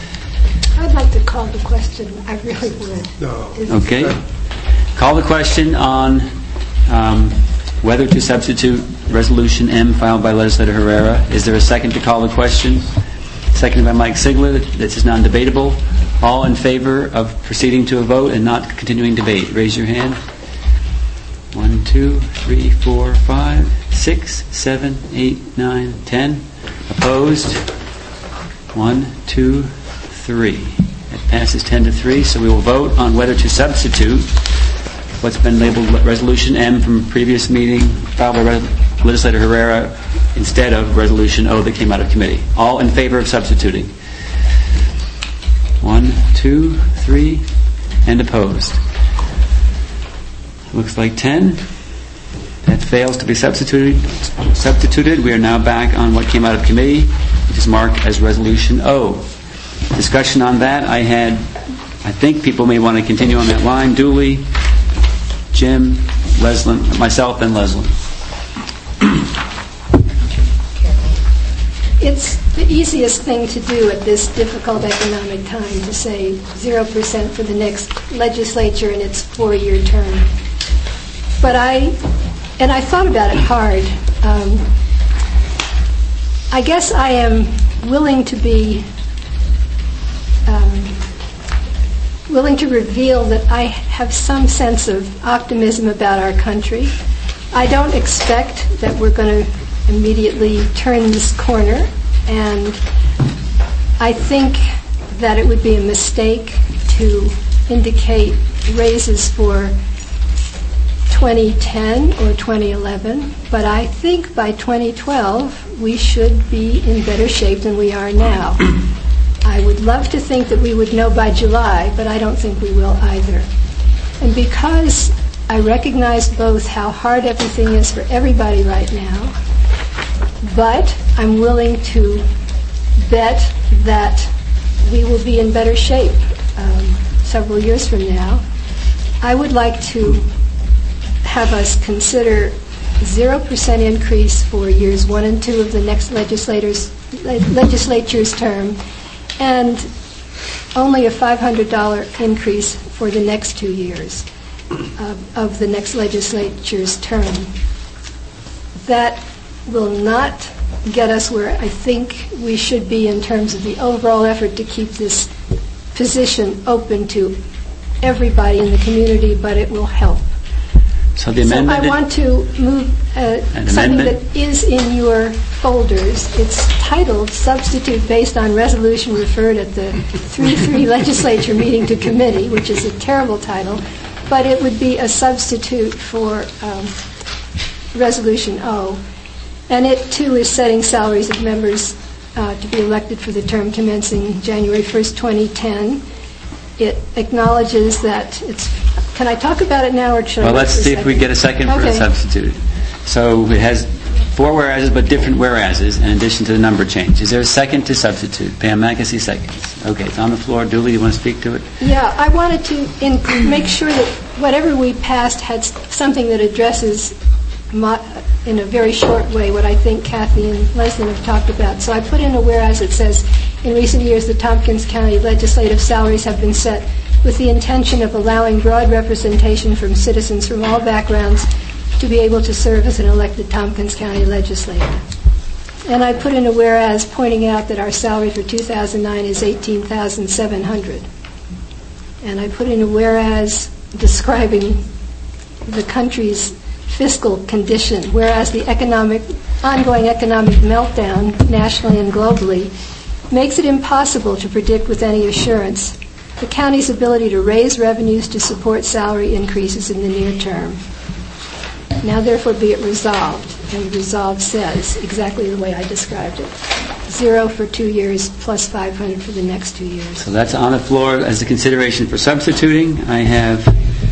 I'd like to call the question. I really would. No. Okay. Call the question on um, whether to substitute Resolution M filed by Legislator Herrera. Is there a second to call the question? Seconded by Mike Sigler. This is non-debatable. All in favor of proceeding to a vote and not continuing debate, raise your hand. One, two, three, four, five, six, seven, eight, nine, ten. Opposed? One, two, three. It passes ten to three, so we will vote on whether to substitute what's been labeled Resolution M from a previous meeting filed by Legislator Herrera instead of Resolution O that came out of committee. All in favor of substituting? One, two, three, and opposed. Looks like ten. That fails to be substituted. Substituted. We are now back on what came out of committee, which is marked as Resolution O. Discussion on that. I had, I think people may want to continue on that line. Dooley, Jim, Leslin, myself, and Leslin. It's the easiest thing to do at this difficult economic time to say zero percent for the next legislature in its four-year term. But I, and I thought about it hard. Um, I guess I am willing to be, um, willing to reveal that I have some sense of optimism about our country. I don't expect that we're going to immediately turn this corner, and I think that it would be a mistake to indicate raises for twenty ten or twenty eleven, but I think by twenty twelve we should be in better shape than we are now. I would love to think that we would know by July, but I don't think we will either. And because I recognize both how hard everything is for everybody right now, but I'm willing to bet that we will be in better shape um, several years from now. I would like to have us consider zero percent increase for years one and two of the next legislators, legislature's term, and only a five hundred dollars increase for the next two years of, of the next legislature's term. That will not get us where I think we should be in terms of the overall effort to keep this position open to everybody in the community, but it will help. So the amendment... So I want to move uh, something amendment? that is in your folders. It's titled Substitute Based on Resolution Referred at the three three Legislature Meeting to Committee, which is a terrible title, but it would be a substitute for um, Resolution O. And it, too, is setting salaries of members uh, to be elected for the term commencing January first, twenty ten. It acknowledges that it's... Can I talk about it now, or should Well, I... let's see if we get a second for okay. a substitute. So it has four whereases, but different whereases, in addition to the number change. Is there a second to substitute? Pam McAsee seconds. Okay, it's on the floor. Dooley, you want to speak to it? Yeah, I wanted to in- make sure that whatever we passed had s- something that addresses mo- in a very short way what I think Kathy and Leslie have talked about. So I put in a whereas it says, in recent years the Tompkins County legislative salaries have been set with the intention of allowing broad representation from citizens from all backgrounds to be able to serve as an elected Tompkins County legislator. And I put in a whereas pointing out that our salary for two thousand nine is eighteen thousand seven hundred dollars. And I put in a whereas describing the country's fiscal condition, whereas the economic, ongoing economic meltdown nationally and globally makes it impossible to predict with any assurance the county's ability to raise revenues to support salary increases in the near term. Now, therefore, be it resolved, and resolved says exactly the way I described it. Zero for two years plus five hundred for the next two years. So that's on the floor as a consideration for substituting. I have,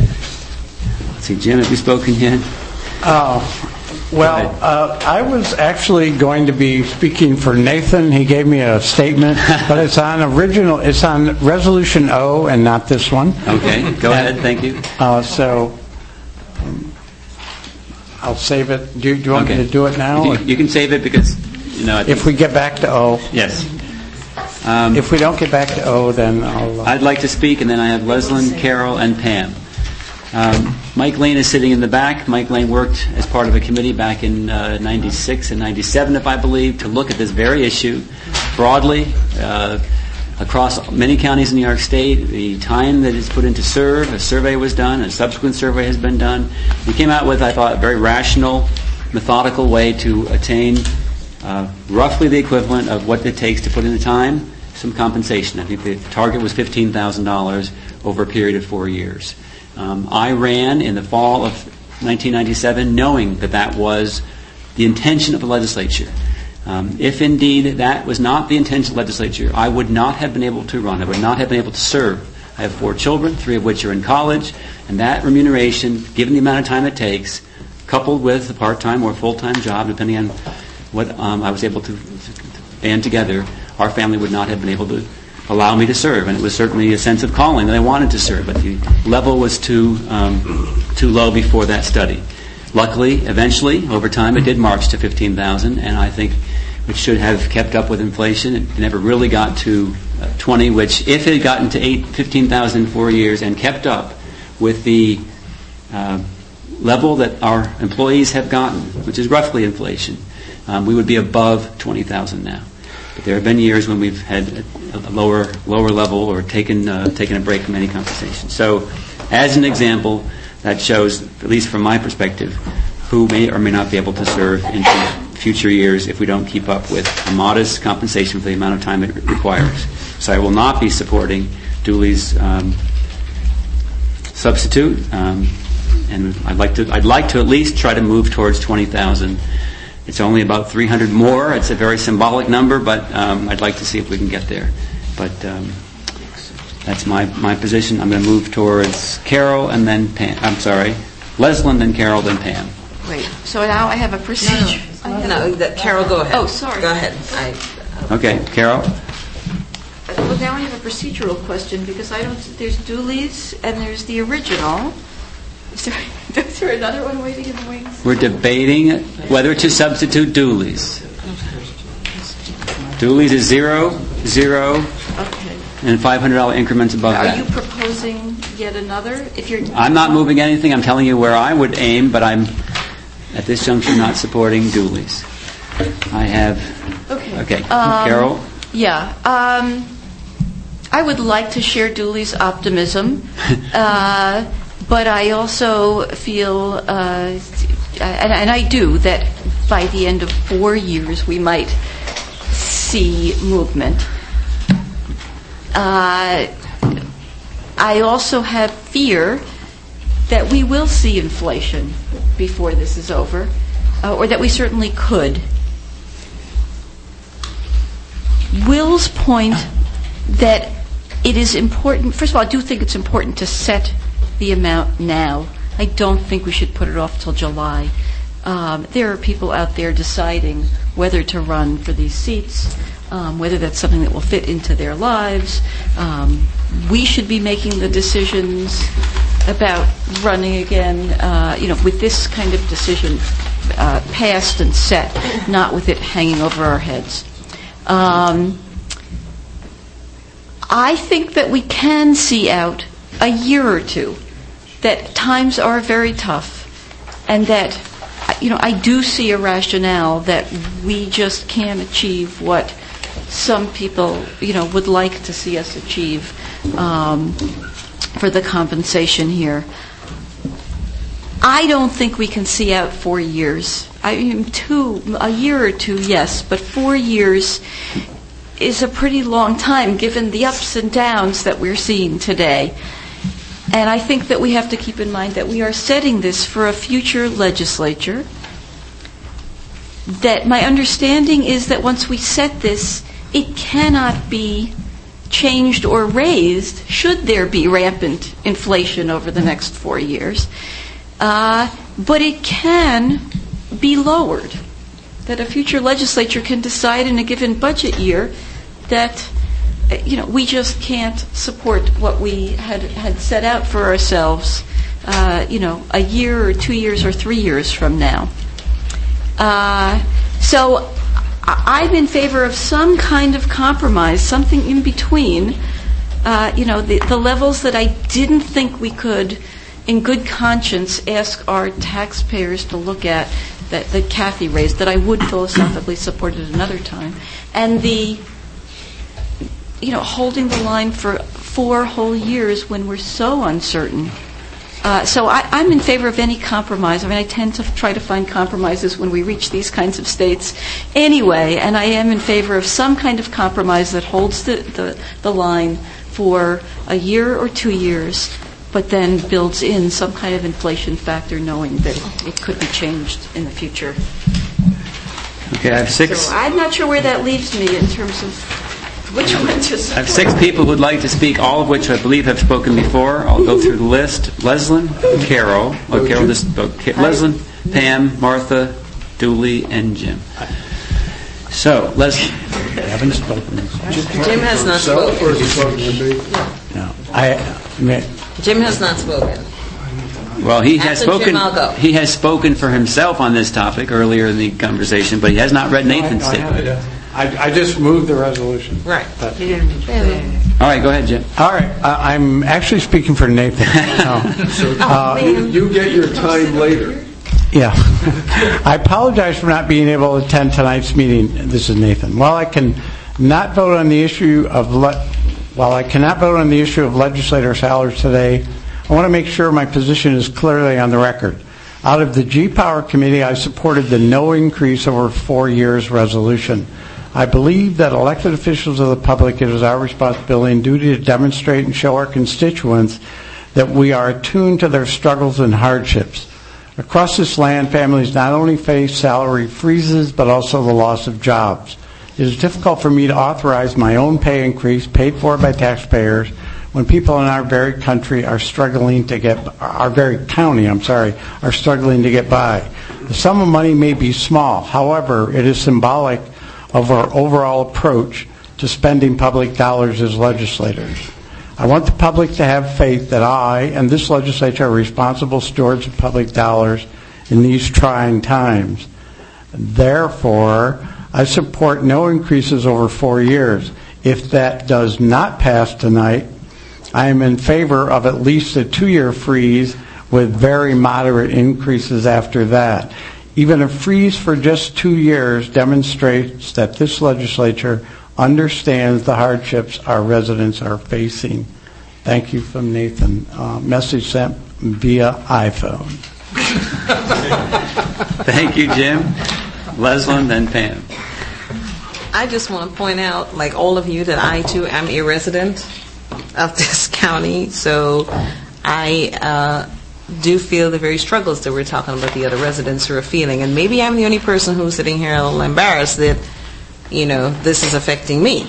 let's see, Jim, have you spoken yet? Oh. Well, uh, I was actually going to be speaking for Nathan. He gave me a statement, but it's on original. It's on Resolution O and not this one. Okay, go and, ahead. Thank you. Uh, so um, I'll save it. Do, do you want okay. me to do it now? You, you can save it because, you know... I think if we get back to O. Yes. Um, if we don't get back to O, then I'll... Uh, I'd like to speak, and then I have Leslin, Carol, and Pam. Um, Mike Lane is sitting in the back. Mike Lane worked as part of a committee back in uh, ninety-six and ninety-seven, if I believe, to look at this very issue broadly uh, across many counties in New York State. The time that is put into serve, a survey was done, a subsequent survey has been done. We came out with, I thought, a very rational, methodical way to attain uh, roughly the equivalent of what it takes to put in the time, some compensation. I think the target was fifteen thousand dollars over a period of four years. Um, I ran in the fall of nineteen ninety-seven knowing that that was the intention of the legislature. Um, if indeed that was not the intention of the legislature, I would not have been able to run, I would not have been able to serve I have four children, three of which are in college, and that remuneration, given the amount of time it takes, coupled with a part-time or full-time job, depending on what um, I was able to band together, our family would not have been able to allow me to serve. And it was certainly a sense of calling that I wanted to serve, but the level was too um, too low before that study. Luckily, eventually, over time, it did march to fifteen thousand, and I think it should have kept up with inflation. It never really got to uh, twenty, which, if it had gotten to eight, fifteen thousand in four years and kept up with the uh, level that our employees have gotten, which is roughly inflation, um, we would be above twenty thousand now. But there have been years when we've had a, a lower lower level or taken uh, taken a break from any compensation. So, as an example, that shows, at least from my perspective, who may or may not be able to serve in future years if we don't keep up with a modest compensation for the amount of time it requires. So I will not be supporting Dooley's um, substitute, um, and I'd like to I'd like to at least try to move towards twenty thousand. It's only about three hundred more. It's a very symbolic number, but um, I'd like to see if we can get there. But um, that's my, my position. I'm going to move towards Carol and then Pam. I'm sorry, Leslyn, then Carol, then Pam. Wait, so now I have a procedure. No, no. no that, Carol, go ahead. Oh, sorry. Go ahead. I, okay, Carol. Well, now I have a procedural question because I don't. There's Dooley's and there's the original. Is there, is there another one waiting in the wings? We're debating whether to substitute Dooley's. Dooley's is zero, zero, okay, and five hundred dollars increments above Are that. you proposing yet another? If you're, I'm not moving anything. I'm telling you where I would aim, but I'm at this juncture not supporting Dooley's. I have. Okay. Okay, Um, Carol. Yeah. Um, I would like to share Dooley's optimism, uh, but I also feel, uh, and, and I do, that by the end of four years we might see movement. Uh, I also have fear that we will see inflation before this is over, uh, or that we certainly could. Will's point that it is important, first of all, I do think it's important to set the amount now. I don't think we should put it off till July. Um, there are people out there deciding whether to run for these seats, um, whether that's something that will fit into their lives. Um, we should be making the decisions about running again, uh, you know, with this kind of decision uh, passed and set, not with it hanging over our heads. Um, I think that we can see out a year or two that times are very tough, and that, you know, I do see a rationale that we just can't achieve what some people, you know, would like to see us achieve um, for the compensation here. I don't think we can see out four years. I mean, two, a year or two, yes, but four years is a pretty long time given the ups and downs that we're seeing today. And I think that we have to keep in mind that we are setting this for a future legislature. That my understanding is that once we set this, it cannot be changed or raised should there be rampant inflation over the next four years. Uh, but it can be lowered. That a future legislature can decide in a given budget year that, you know, we just can't support what we had had set out for ourselves, uh, you know, a year or two years or three years from now. Uh, so I'm in favor of some kind of compromise, something in between, uh, you know, the, the levels that I didn't think we could, in good conscience, ask our taxpayers to look at, that, that Kathy raised, that I would philosophically support at another time, and the, you know, holding the line for four whole years when we're so uncertain. Uh, so I, I'm in favor of any compromise. I mean, I tend to try to find compromises when we reach these kinds of states anyway, and I am in favor of some kind of compromise that holds the, the, the line for a year or two years, but then builds in some kind of inflation factor, knowing that it could be changed in the future. Okay, I have six. So I'm not sure where that leaves me in terms of Which one to I support? have six people who'd like to speak, all of which I believe have spoken before. I'll go through the list. Leslyn, Carol, oh, Carol just spoke. Ca- Leslyn, Pam, Martha, Dooley, and Jim. So, Leslyn. I haven't spoken. Jim has not Himself, or spoken. is he talking to me? No. I, I Jim has not spoken. Well, he has After Jim, spoken. I'll go. He has spoken for himself on this topic earlier in the conversation, but he has not read Nathan's I, statement. I, I just moved the resolution. Right. But- All right, go ahead, Jim. All right, I, I'm actually speaking for Nathan. So, uh, You you get your time later. Yeah. I apologize for not being able to attend tonight's meeting. This is Nathan. While I can not vote on the issue of le- while I cannot vote on the issue of legislator salaries today, I want to make sure my position is clearly on the record. Out of the G-Power Committee, I supported the no increase over four years resolution. I believe that elected officials of the public, it is our responsibility and duty to demonstrate and show our constituents that we are attuned to their struggles and hardships. Across this land, families not only face salary freezes, but also the loss of jobs. It is difficult for me to authorize my own pay increase paid for by taxpayers when people in our very country are struggling to get, our very county, I'm sorry, are struggling to get by. The sum of money may be small. However, it is symbolic of our overall approach to spending public dollars as legislators. I want the public to have faith that I and this legislature are responsible stewards of public dollars in these trying times. Therefore, I support no increases over four years. If that does not pass tonight, I am in favor of at least a two-year freeze with very moderate increases after that. Even a freeze for just two years demonstrates that this legislature understands the hardships our residents are facing. Thank you from Nathan. Uh, message sent via iPhone. Thank you, Jim. Leslyn, then Pam. I just want to point out, like all of you, that I too am a resident of this county, so I uh, do feel the very struggles that we're talking about the other residents who are feeling. And maybe I'm the only person who's sitting here a little embarrassed that, you know, this is affecting me.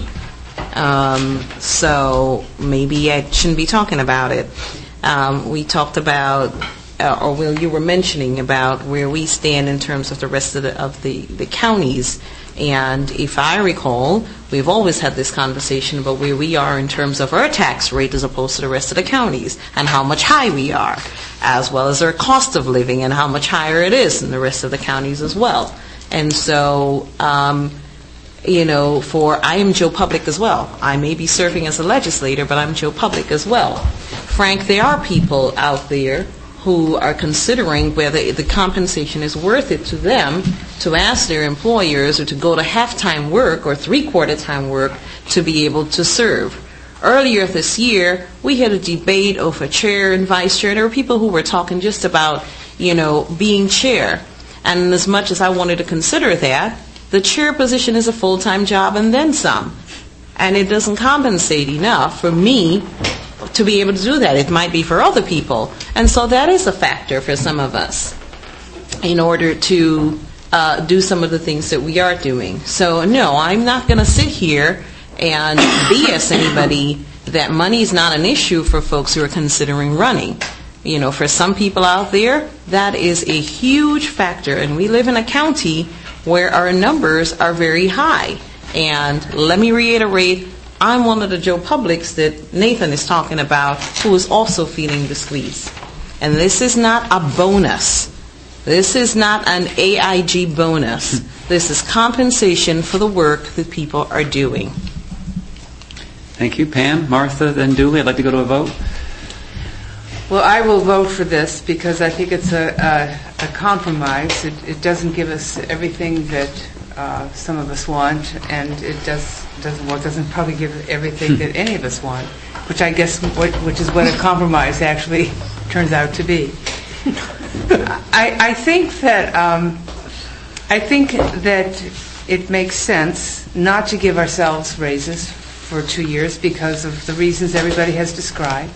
Um, so maybe I shouldn't be talking about it. Um, we talked about, uh, or Will, you were mentioning about where we stand in terms of the rest of the, of the, the counties. And if I recall, we've always had this conversation about where we are in terms of our tax rate as opposed to the rest of the counties, and how much high we are, as well as our cost of living and how much higher it is in the rest of the counties as well. And so, um, you know, for I am Joe Public as well. I may be serving as a legislator, but I'm Joe Public as well. Frank, there are people out there who are considering whether the compensation is worth it to them to ask their employers or to go to half-time work or three-quarter time work to be able to serve. Earlier this year, we had a debate over chair and vice chair. There were people who were talking just about, you know, being chair. And as much as I wanted to consider that, the chair position is a full-time job and then some. And it doesn't compensate enough for me to be able to do that. It might be for other people. And so that is a factor for some of us in order to uh, do some of the things that we are doing. So no, I'm not going to sit here and B S anybody that money is not an issue for folks who are considering running. You know, for some people out there, that is a huge factor. And we live in a county where our numbers are very high. And let me reiterate, I'm one of the Joe Publics that Nathan is talking about who is also feeling the squeeze. And this is not a bonus. This is not an A I G bonus. This is compensation for the work that people are doing. Thank you, Pam. Martha, then Dooley. I'd like to go to a vote. Well, I will vote for this because I think it's a, a, a compromise. It, it doesn't give us everything that uh, some of us want, and it does doesn't well, it doesn't probably give everything that any of us want, which I guess what, which is what a compromise actually turns out to be. I, I think that um, I think that it makes sense not to give ourselves raises for two years because of the reasons everybody has described.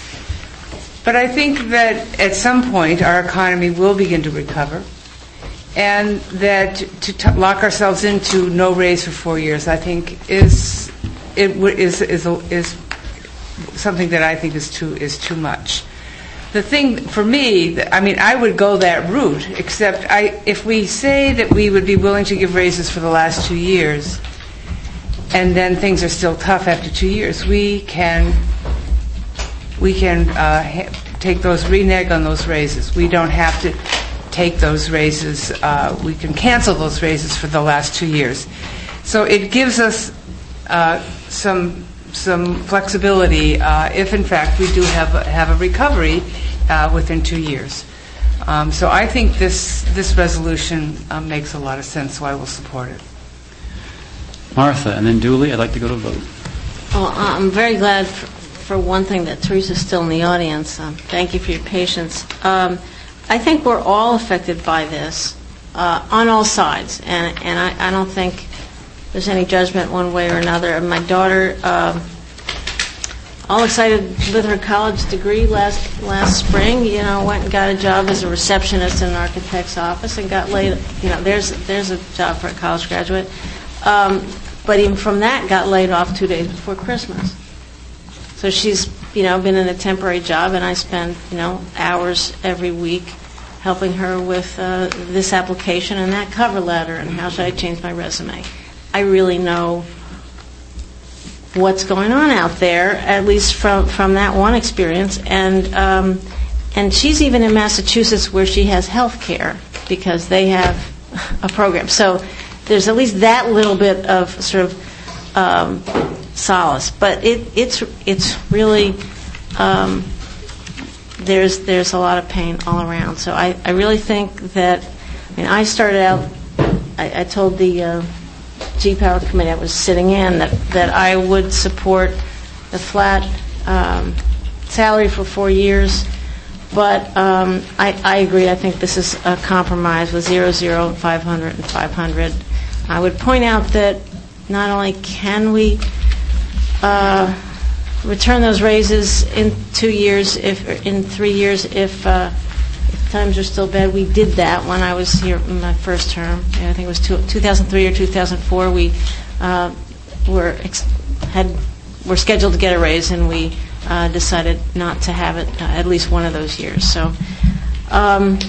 But I think that at some point our economy will begin to recover, and that to t- lock ourselves into no raise for four years, I think, is it w- is is a- is something that I think is too is too much. The thing for me, th- I mean, I would go that route, except I, if we say that we would be willing to give raises for the last two years, and then things are still tough after two years, we can we can uh, ha- take those renege on those raises. We don't have to take those raises. Uh, we can cancel those raises for the last two years. So it gives us uh, some some flexibility uh, if, in fact, we do have a, have a recovery uh, within two years. Um, so I think this this resolution uh, makes a lot of sense, so I will support it. Martha, and then Dooley, I'd like to go to a vote. Well, I'm very glad, for, for one thing, that Teresa's still in the audience. Um, thank you for your patience. Um, I think we're all affected by this uh, on all sides, and, and I, I don't think there's any judgment one way or another. And my daughter, um, all excited with her college degree last last spring, you know, went and got a job as a receptionist in an architect's office and got laid. You know, there's there's a job for a college graduate. Um, but even from that, got laid off two days before Christmas. So she's, you know, been in a temporary job, and I spend, you know, hours every week helping her with uh, this application and that cover letter and how should I change my resume. I really know what's going on out there, at least from, from that one experience. And um, and she's even in Massachusetts where she has health care because they have a program. So there's at least that little bit of sort of um, solace. But it, it's it's really, um, there's there's a lot of pain all around. So I, I really think that, I mean, I started out, I, I told the uh, G-Power Committee I was sitting in that, that I would support the flat um, salary for four years. But um, I, I agree. I think this is a compromise with zero, zero, five hundred, and five hundred. I would point out that not only can we uh, return those raises in two years, if in three years, if, uh, if times are still bad. We did that when I was here in my first term. I think it was two, two thousand three or two thousand four. We uh, were ex- had were scheduled to get a raise, and we uh, decided not to have it uh, at least one of those years. So. Um,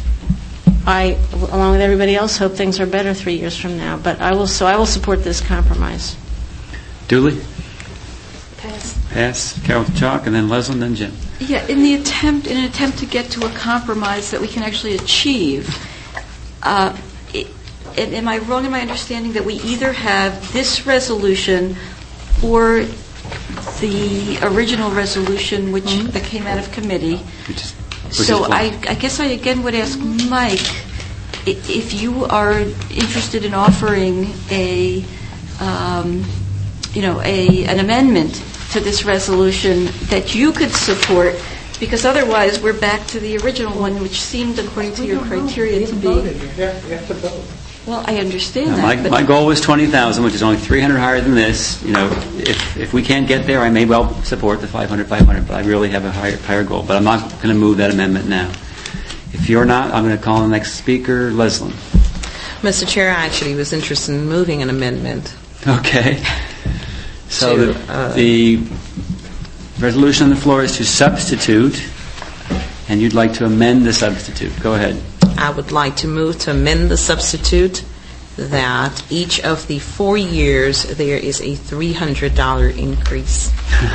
I, along with everybody else, hope things are better three years from now. But I will, so I will support this compromise. Dooley? Pass. Pass. Carol Chalk, and then Leslie, and then Jim. Yeah, in the attempt, in an attempt to get to a compromise that we can actually achieve, uh, it, and am I wrong in my understanding that we either have this resolution or the original resolution, which mm-hmm. that came out of committee? Which is, which so is I, I guess I again would ask Mike if you are interested in offering a, um, you know, a an amendment to this resolution that you could support, because otherwise we're back to the original one, which seemed, according to your criteria, to be. You have to vote. Well, I understand Now, that. my, but my goal was twenty thousand, which is only three hundred higher than this. You know, if if we can't get there, I may well support the five hundred, five hundred, but I really have a higher, higher goal. But I'm not going to move that amendment now. If you're not, I'm going to call the next speaker, Leslie. Mister Chair, I actually was interested in moving an amendment. Okay. So To, the, uh, the resolution on the floor is to substitute, and you'd like to amend the substitute. Go ahead. I would like to move to amend the substitute that each of the four years there is a three hundred dollars increase.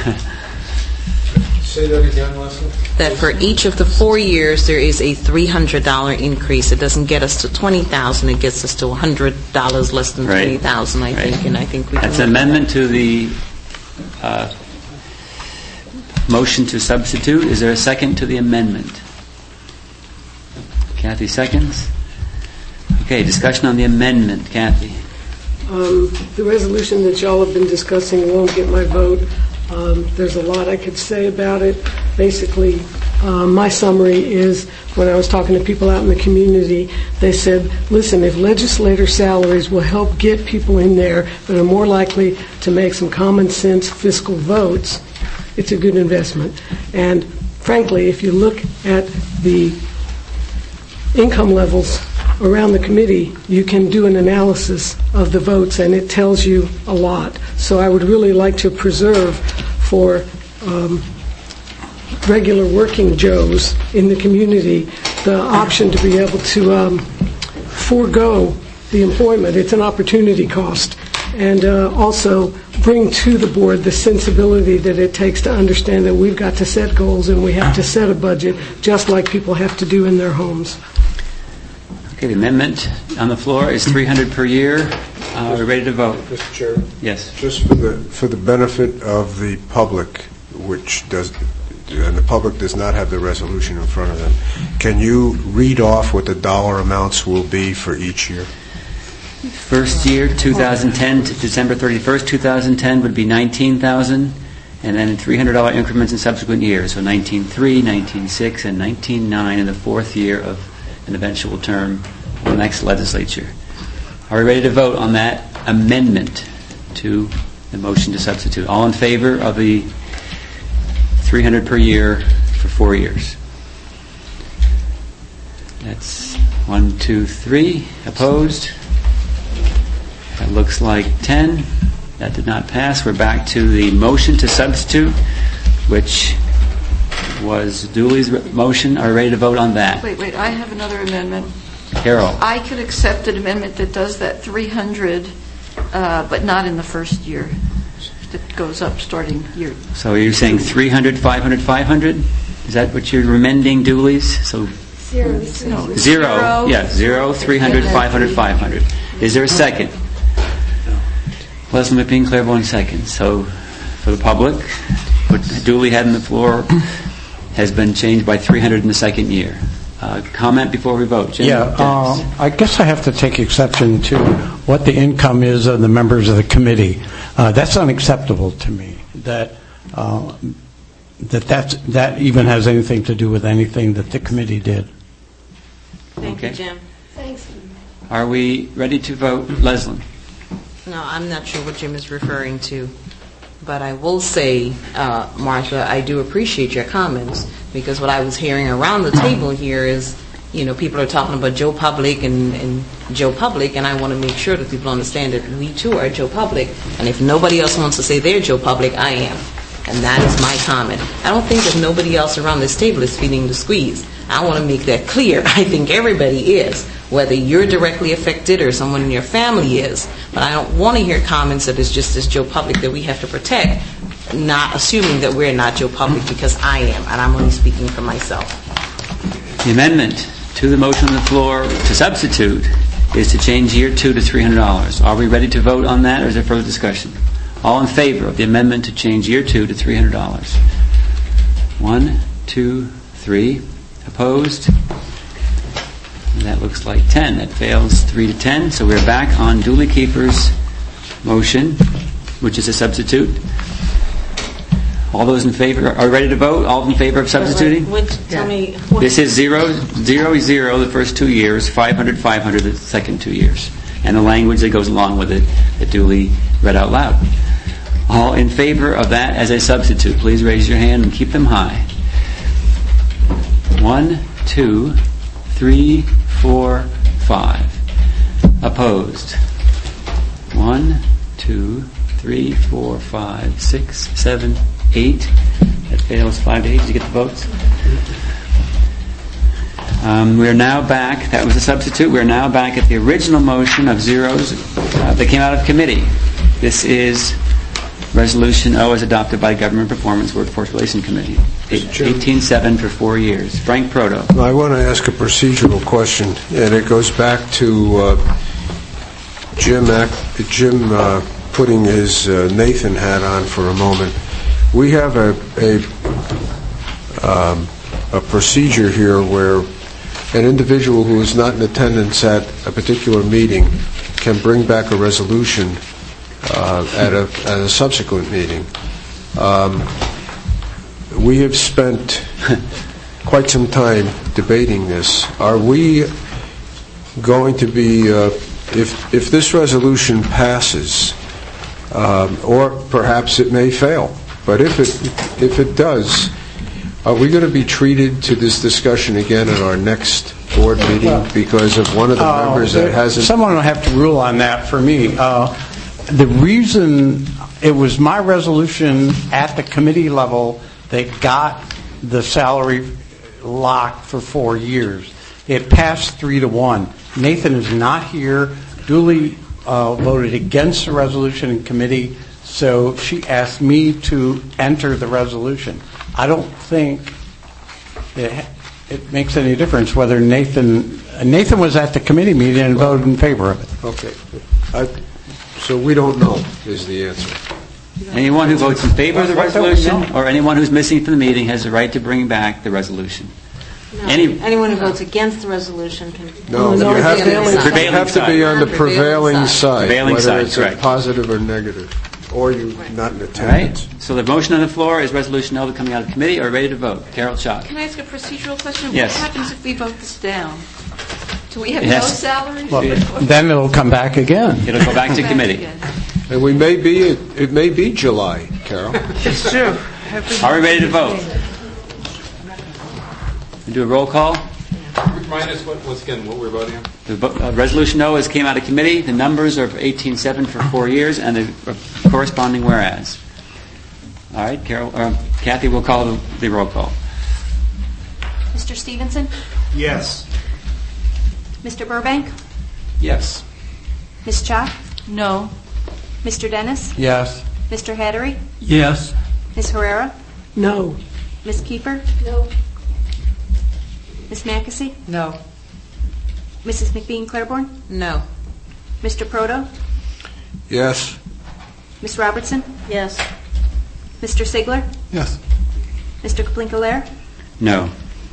Say that again, Leslie. That for each of the four years there is a three hundred dollars increase. It doesn't get us to twenty thousand dollars, it gets us to one hundred dollars less than Right. twenty thousand dollars, I Right. think, and I think we can That's an live with amendment that. to the uh, motion to substitute. Is there a second to the amendment? Kathy seconds. Okay, discussion on the amendment. Kathy. Um, the resolution that y'all have been discussing won't get my vote. Um, there's a lot I could say about it. Basically, uh, my summary is when I was talking to people out in the community, they said, listen, if legislator salaries will help get people in there that are more likely to make some common sense fiscal votes, it's a good investment. And frankly, if you look at the income levels around the committee, you can do an analysis of the votes, and it tells you a lot. So I would really like to preserve for um, regular working Joes in the community the option to be able to um, forego the employment. It's an opportunity cost. And uh, also bring to the board the sensibility that it takes to understand that we've got to set goals and we have to set a budget just like people have to do in their homes. Okay, the amendment on the floor is three hundred per year. Uh, are we ready to vote? Mister Chair? Yes. Just for the for the benefit of the public, which does, and the public does not have the resolution in front of them, can you read off what the dollar amounts will be for each year? First year, two thousand ten to December thirty-first, two thousand ten would be nineteen thousand dollars, and then in three hundred dollars increments in subsequent years, so nineteen three, nineteen six, and nineteen nine in the fourth year of an eventual term of the next legislature. Are we ready to vote on that amendment to the motion to substitute? All in favor of the three hundred per year for four years? That's one, two, three. Opposed? That looks like ten. That did not pass. We're back to the motion to substitute, which was Dooley's re- motion. Are we ready to vote on that? Wait, wait, I have another amendment. Carol. I could accept an amendment that does that three hundred, uh, but not in the first year. That goes up starting year. So you're saying three hundred, five hundred, five hundred? Is that what you're amending Dooley's? So Zero. No, zero. zero. Yeah, zero, three hundred, five hundred, five hundred. Is there a second? Leslie McBean, Claiborne, second. So for the public, what Dooley had on the floor has been changed by three hundred in the second year. Uh, comment before we vote. Jim? Yeah, uh, I guess I have to take exception to what the income is of the members of the committee. Uh, that's unacceptable to me. That uh, that that's, that even has anything to do with anything that the committee did. Thank Okay. you, Jim. Thanks. Are we ready to vote? Leslie? No, I'm not sure what Jim is referring to, but I will say, uh, Martha, I do appreciate your comments, because what I was hearing around the table here is, you know, people are talking about Joe Public and, and Joe Public, and I want to make sure that people understand that we too are Joe Public, and if nobody else wants to say they're Joe Public, I am. And that is my comment. I don't think that nobody else around this table is feeling the squeeze. I want to make that clear. I think everybody is, whether you're directly affected or someone in your family is. But I don't want to hear comments that it's just this Joe Public that we have to protect, not assuming that we're not Joe Public, because I am, and I'm only speaking for myself. The amendment to the motion on the floor to substitute is to change year two to three hundred dollars. Are we ready to vote on that, or is there further discussion? All in favor of the amendment to change year two to three hundred dollars? One, two, three. Opposed? That looks like ten. That fails three to ten. So we're back on Dooley Keeper's motion, which is a substitute. All those in favor, are we ready to vote? All in favor of substituting? Which, tell me, what- This is zero, zero, zero the first two years, five hundred, five hundred the second two years. And the language that goes along with it that Dooley read out loud. All in favor of that as a substitute, please raise your hand and keep them high. One, two, three, four, five. Opposed? One, two, three, four, five, six, seven, eight. That fails five to eight. Did you get the votes? Um, we are now back. That was a substitute. We are now back at the original motion of zeros uh, that came out of committee. This is Resolution O as adopted by Government Performance Workforce Relations Committee. eighteen seven for four years. Frank Proto. I want to ask a procedural question, and it goes back to uh, Jim, Ac- Jim uh, putting his uh, Nathan hat on for a moment. We have a a, um, a procedure here where an individual who is not in attendance at a particular meeting can bring back a resolution uh, at a at a subsequent meeting. Um, we have spent quite some time debating this. Are we going to be, uh, if if this resolution passes, um, or perhaps it may fail, but if it if it does, are we going to be treated to this discussion again at our next board meeting because of one of the Uh, members that hasn't... Someone will have to rule on that for me. Uh, The reason, it was my resolution at the committee level that got the salary locked for four years. It passed three to one. Nathan is not here, duly uh, voted against the resolution in committee, so she asked me to enter the resolution. I don't think it, it makes any difference whether Nathan, Nathan was at the committee meeting and voted in favor of it. Okay. I, so we don't know is the answer. Anyone who votes in favor of the resolution or anyone who's missing from the meeting has the right to bring back the resolution. No, Any- anyone who votes against the resolution can... No, no, you have to, prevailing you side. have to be on the prevailing side, Prevailing whether side, it's a correct. positive or negative, or you're not in All right. attendance. So the motion on the floor is Resolution L coming out of committee. Are we ready to vote? Carol Schock. Can I ask a procedural question? Yes. What happens if we vote this down? Do we have It no has- salary? Well, then it'll come back again. It'll go back to committee. And we may be, it, it may be July, Carol. It's true. Are we ready to vote? We do a roll call. Remind us what, once again, what we're voting on? The vo- uh, Resolution O is came out of committee. The numbers are eighteen seven for four years, and the uh, corresponding whereas. All right, Carol, uh, Kathy will call the, the roll call. Mister Stevenson? Yes. Mister Burbank? Yes. Miz Chalk? No. Mister Dennis? Yes. Mister Hattery? Yes. Miz Herrera? No. Miz Keeper? No. Miz Mackesy? No. Missus McBean Claiborne? No. Mister Proto? Yes. Miz Robertson? Yes. Mister Sigler? Yes. Mister Kaplinka-Lair? No.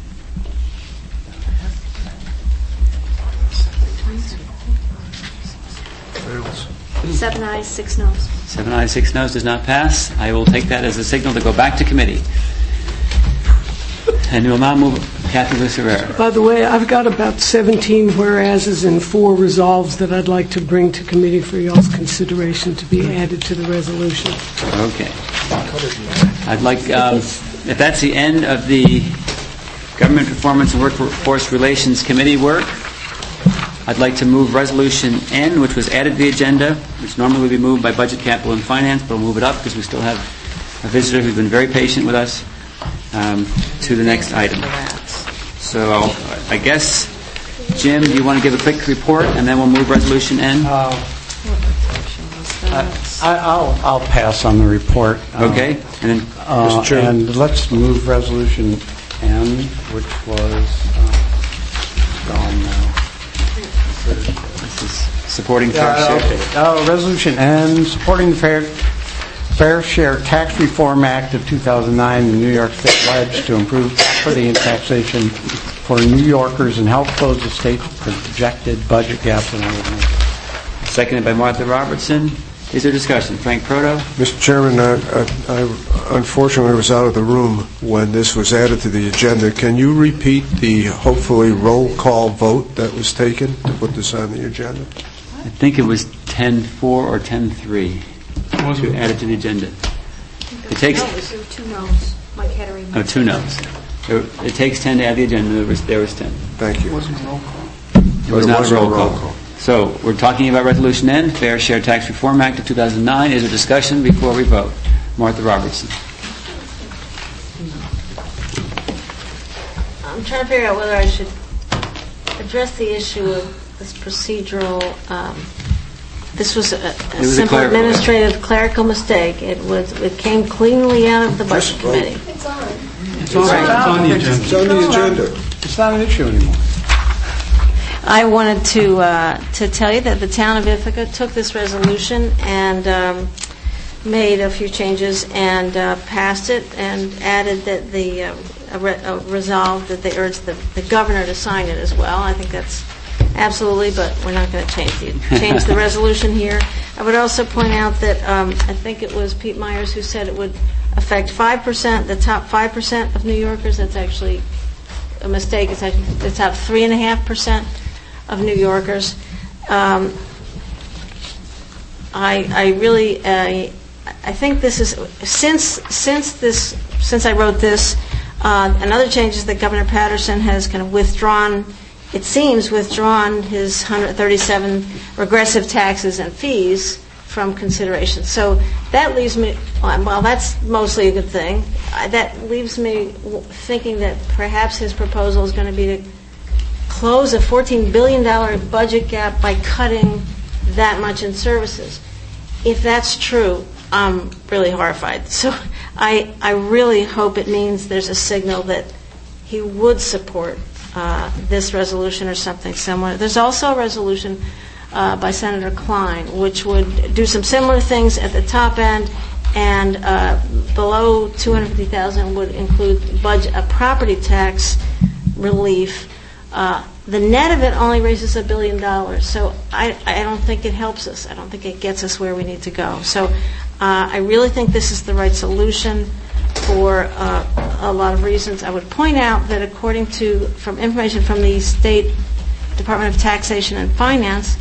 Seven ayes, six noes. Seven ayes, six noes does not pass. I will take that as a signal to go back to committee. And we'll now move Kathy Luz Herrera. By the way, I've got about seventeen whereases and four resolves that I'd like to bring to committee for y'all's consideration to be added to the resolution. Okay. I'd like, um, if that's the end of the Government Performance and Workforce Relations Committee work, I'd like to move Resolution N, which was added to the agenda, which normally would be moved by Budget, Capital, and Finance, but we'll move it up because we still have a visitor who's been very patient with us, um, to the next item. So I'll, I guess, Jim, do you want to give a quick report, and then we'll move Resolution N? Uh, I, I'll, I'll pass on the report. Uh, Okay. And then, Uh, Mister Chairman. and let's move Resolution N, which was uh, gone now. This is supporting fair Yeah, share. okay. Uh, Resolution N, supporting the Fair, Fair Share Tax Reform Act of two thousand nine, the New York State Pledge to improve equity and taxation for New Yorkers and help close the state's projected budget gaps and other things. Seconded by Martha Robertson. Is there discussion? Frank Proto? Mister Chairman, I, I, I unfortunately was out of the room when this was added to the agenda. Can you repeat the hopefully roll call vote that was taken to put this on the agenda? I think it was ten four or ten three to add it to the agenda. It takes No, there were two noes. Mike Hattery. oh two noes. It, it takes ten to add the agenda. There was there was ten. Thank you. It was But it not a wasn't roll a roll call. call. So we're talking about Resolution N, Fair Share Tax Reform Act of two thousand nine. Is there discussion before we vote? Martha Robertson. I'm trying to figure out whether I should address the issue of this procedural, um, this was a, a was a simple clerical error. administrative clerical mistake. It was, it came cleanly out of the budget vote. committee. It's on. It's on, on the agenda. It's on the agenda. It's not an issue anymore. I wanted to uh, to tell you that the town of Ithaca took this resolution and um, made a few changes and uh, passed it and added that the uh, a re- a resolve that they urged the, the governor to sign it as well. I think that's absolutely, but we're not going to change the change the resolution here. I would also point out that um, I think it was Pete Myers who said it would affect five percent, the top five percent of New Yorkers. That's actually a mistake. It's actually the top three and a half percent of New Yorkers. Um, I, I really, uh, I think this is since since this since I wrote this, uh, another change is that Governor Patterson has kind of withdrawn it seems, withdrawn his one hundred thirty-seven regressive taxes and fees from consideration. So that leaves me, well, that's mostly a good thing. Uh, That leaves me w- thinking that perhaps his proposal is going to be to close a fourteen billion dollars budget gap by cutting that much in services. If that's true, I'm really horrified. So I, I really hope it means there's a signal that he would support uh, this resolution or something similar. There's also a resolution uh, by Senator Klein, which would do some similar things at the top end, and uh, below two hundred fifty thousand dollars would include budget, a property tax relief. Uh, the net of it only raises a billion dollars, so I, I don't think it helps us. I don't think it gets us where we need to go. So uh, I really think this is the right solution for uh, a lot of reasons. I would point out that according to from information from the State Department of Taxation and Finance,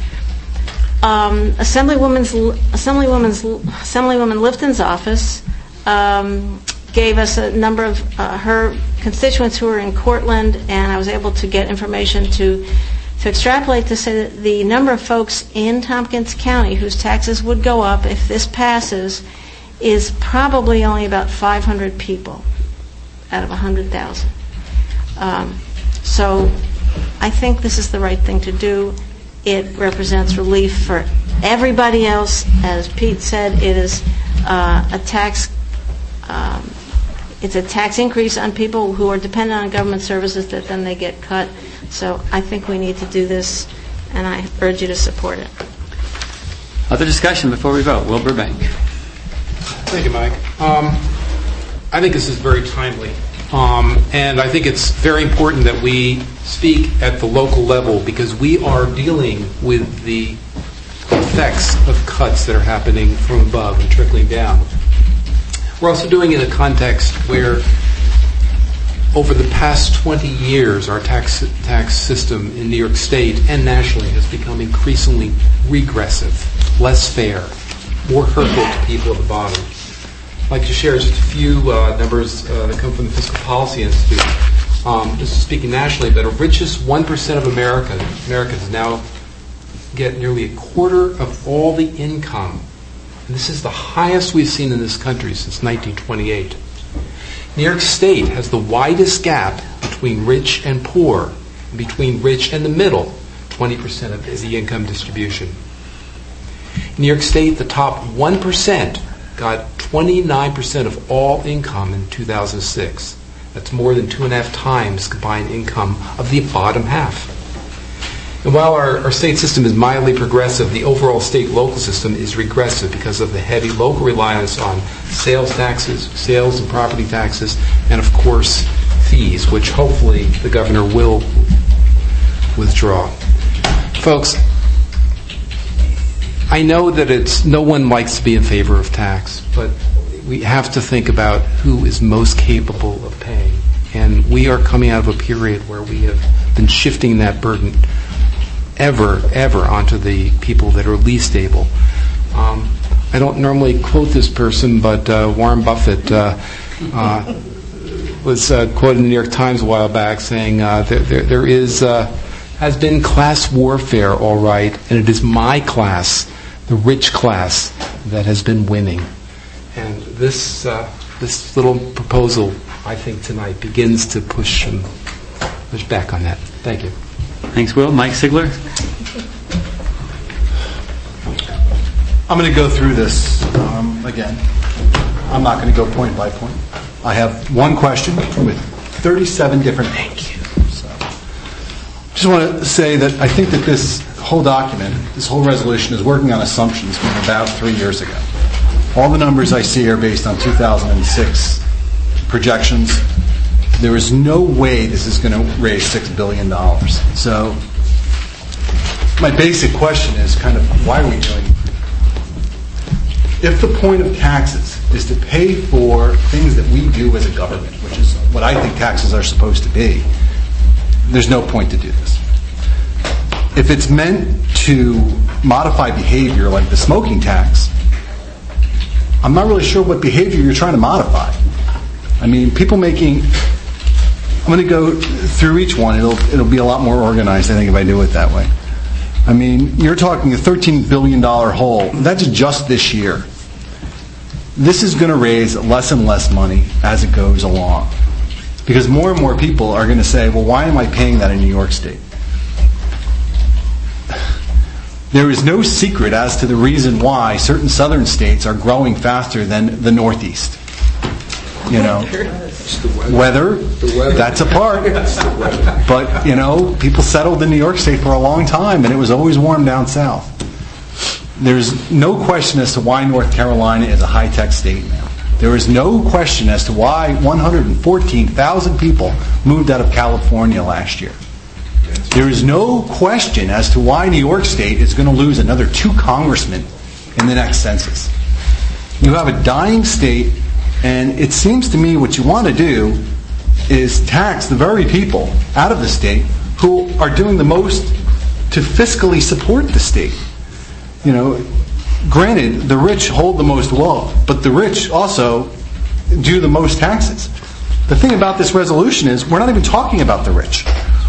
um, Assemblywoman's Assemblywoman's Assemblywoman Lifton's office um, gave us a number of uh, her constituents who are in Cortland, and I was able to get information to to extrapolate to say that the number of folks in Tompkins County whose taxes would go up if this passes is probably only about five hundred people out of one hundred thousand. Um, so I think this is the right thing to do. It represents relief for everybody else. As Pete said, it is uh, a tax um, it's a tax increase on people who are dependent on government services that then they get cut. So I think we need to do this, and I urge you to support it. Other discussion before we vote? Will Burbank. Thank you, Mike. Um, I think this is very timely, um, and I think it's very important that we speak at the local level because we are dealing with the effects of cuts that are happening from above and trickling down. We're also doing it in a context where over the past twenty years, our tax tax system in New York State and nationally has become increasingly regressive, less fair, more hurtful to people at the bottom. I'd like to share just a few uh, numbers uh, that come from the Fiscal Policy Institute. Um, this is speaking nationally, but the richest one percent of America, Americans now get nearly a quarter of all the income. And this is the highest we've seen in this country since nineteen twenty-eight. New York State has the widest gap between rich and poor, and between rich and the middle, twenty percent of the income distribution. In New York State, the top one percent got twenty-nine percent of all income in two thousand six. That's more than two and a half times combined income of the bottom half. And while our, our state system is mildly progressive, the overall state-local system is regressive because of the heavy local reliance on sales taxes, sales and property taxes, and of course fees, which hopefully the governor will withdraw. Folks, I know that it's no one likes to be in favor of tax, but we have to think about who is most capable of paying. And we are coming out of a period where we have been shifting that burden ever, ever onto the people that are least able. Um, I don't normally quote this person, but uh, Warren Buffett uh, uh, was uh, quoted in the New York Times a while back saying uh, there, there, there is uh, has been class warfare, all right, and it is my class, the rich class, that has been winning. And this uh, this little proposal, I think, tonight begins to push, um, push back on that. Thank you. Thanks, Will. Mike Sigler. I'm going to go through this um, again. I'm not going to go point by point. I have one question with thirty-seven different Thank you. So, just want to say that I think that this whole document, this whole resolution, is working on assumptions from about three years ago. All the numbers I see are based on two thousand six projections. There is no way this is going to raise six billion dollars. So my basic question is kind of, why are we doing it? If the point of taxes is to pay for things that we do as a government, which is what I think taxes are supposed to be, there's no point to do this. If it's meant to modify behavior like the smoking tax, I'm not really sure what behavior you're trying to modify. I mean, people making I'm going to go through each one. It'll it'll be a lot more organized, I think, if I do it that way. I mean, you're talking a thirteen billion dollars hole. That's just this year. This is going to raise less and less money as it goes along. Because more and more people are going to say, well, why am I paying that in New York State? There is no secret as to the reason why certain southern states are growing faster than the Northeast. You know, weather, that's a part. But, you know, people settled in New York State for a long time, and it was always warm down south. There's no question as to why North Carolina is a high-tech state now. There is no question as to why one hundred fourteen thousand people moved out of California last year. There is no question as to why New York State is going to lose another two congressmen in the next census. You have a dying state, and it seems to me what you want to do is tax the very people out of the state who are doing the most to fiscally support the state. You know, granted, the rich hold the most wealth, but the rich also do the most taxes. The thing about this resolution is we're not even talking about the rich.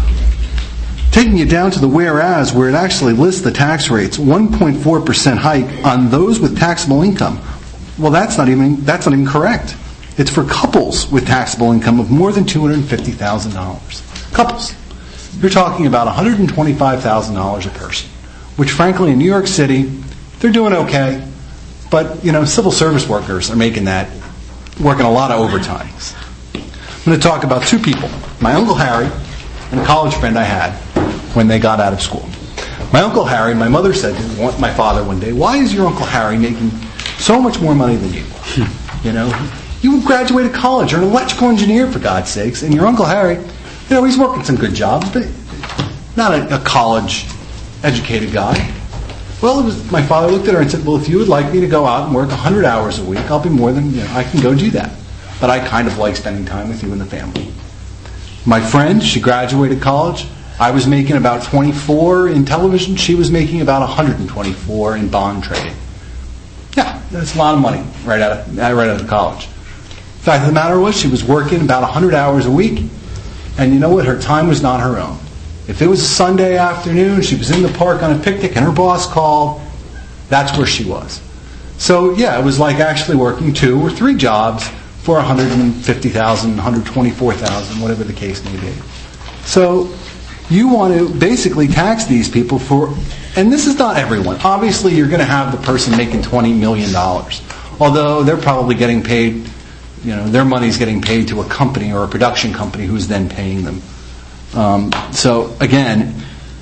Taking you down to the whereas, where it actually lists the tax rates, one point four percent hike on those with taxable income. Well, that's not even that's not even correct. It's for couples with taxable income of more than two hundred fifty thousand dollars. Couples. You're talking about one hundred twenty-five thousand dollars a person, which frankly in New York City, they're doing okay. But, you know, civil service workers are making that, working a lot of overtime. I'm going to talk about two people, my Uncle Harry and a college friend I had when they got out of school. My Uncle Harry, my mother said to my father one day, why is your Uncle Harry making so much more money than you? You know, you graduated college, you're an electrical engineer for God's sakes, and your Uncle Harry, you know, he's working some good jobs, but not a, a college educated guy. Well, it was, my father looked at her and said, well, if you would like me to go out and work one hundred hours a week, I'll be more than, you know, I can go do that. But I kind of like spending time with you and the family. My friend, she graduated college. I was making about twenty-four in television. She was making about one hundred twenty-four in bond trading. Yeah, that's a lot of money right out of, right out of college. The fact of the matter was she was working about one hundred hours a week. And you know what? Her time was not her own. If it was a Sunday afternoon, she was in the park on a picnic and her boss called, that's where she was. So, yeah, it was like actually working two or three jobs for one hundred fifty thousand dollars, one hundred twenty-four thousand dollars, whatever the case may be. So, you want to basically tax these people for, and this is not everyone. Obviously, you're going to have the person making twenty million dollars. Although they're probably getting paid, you know, their money's getting paid to a company or a production company who's then paying them. Um, so, again,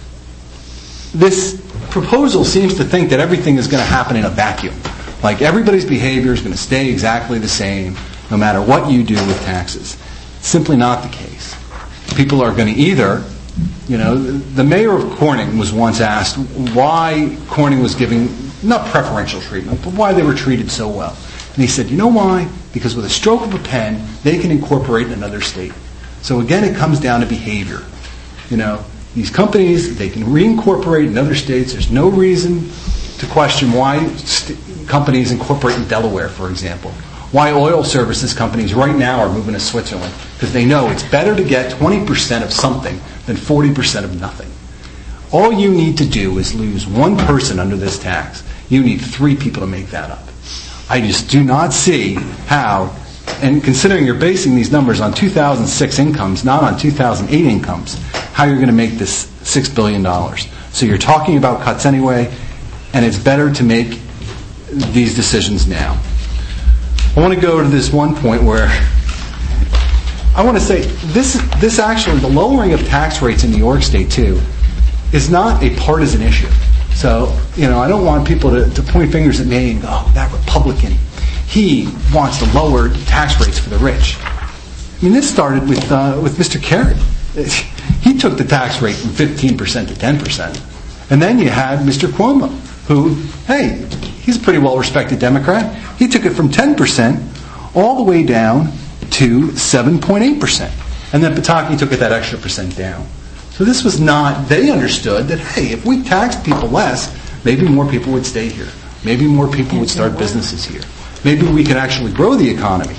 this proposal seems to think that everything is going to happen in a vacuum. Like everybody's behavior is going to stay exactly the same no matter what you do with taxes. It's simply not the case. People are going to either, you know, the mayor of Corning was once asked why Corning was giving, not preferential treatment, but why they were treated so well. And he said, you know why? Because with a stroke of a pen, they can incorporate in another state. So again, it comes down to behavior. You know, these companies, they can reincorporate in other states. There's no reason to question why st- companies incorporate in Delaware, for example. Why oil services companies right now are moving to Switzerland. Because they know it's better to get twenty percent of something than forty percent of nothing. All you need to do is lose one person under this tax. You need three people to make that up. I just do not see how, and considering you're basing these numbers on two thousand six incomes, not on two thousand eight incomes, how you're going to make this six billion dollars. So you're talking about cuts anyway, and it's better to make these decisions now. I want to go to this one point where I want to say this, this actually, the lowering of tax rates in New York State too, is not a partisan issue. So, you know, I don't want people to, to point fingers at me and go, oh, that Republican, he wants to lower tax rates for the rich. I mean, this started with uh, with Mister Kerry. He took the tax rate from fifteen percent to ten percent. And then you had Mister Cuomo, who, hey, he's a pretty well-respected Democrat. He took it from ten percent all the way down to seven point eight percent. And then Pataki took it that extra percent down. So this was not, they understood that, hey, if we taxed people less, maybe more people would stay here. Maybe more people would start businesses here. Maybe we could actually grow the economy.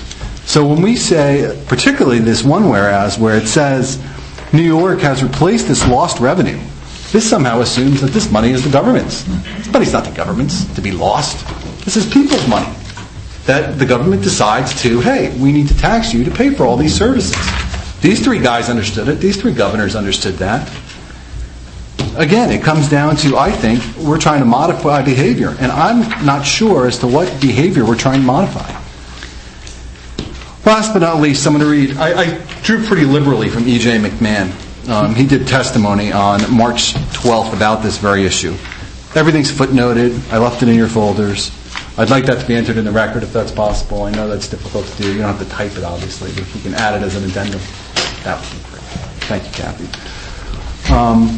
So when we say, particularly this one whereas, where it says New York has replaced this lost revenue, this somehow assumes that this money is the government's. This money's not the government's to be lost. This is people's money that the government decides to, hey, we need to tax you to pay for all these services. These three guys understood it. These three governors understood that. Again, it comes down to, I think, we're trying to modify behavior. And I'm not sure as to what behavior we're trying to modify. Last but not least, I'm going to read, I, I drew pretty liberally from E J McMahon. Um, he did testimony on March twelfth about this very issue. Everything's footnoted. I left it in your folders. I'd like that to be entered in the record if that's possible. I know that's difficult to do. You don't have to type it, obviously, but if you can add it as an addendum, that would be great. Thank you, Kathy. Um,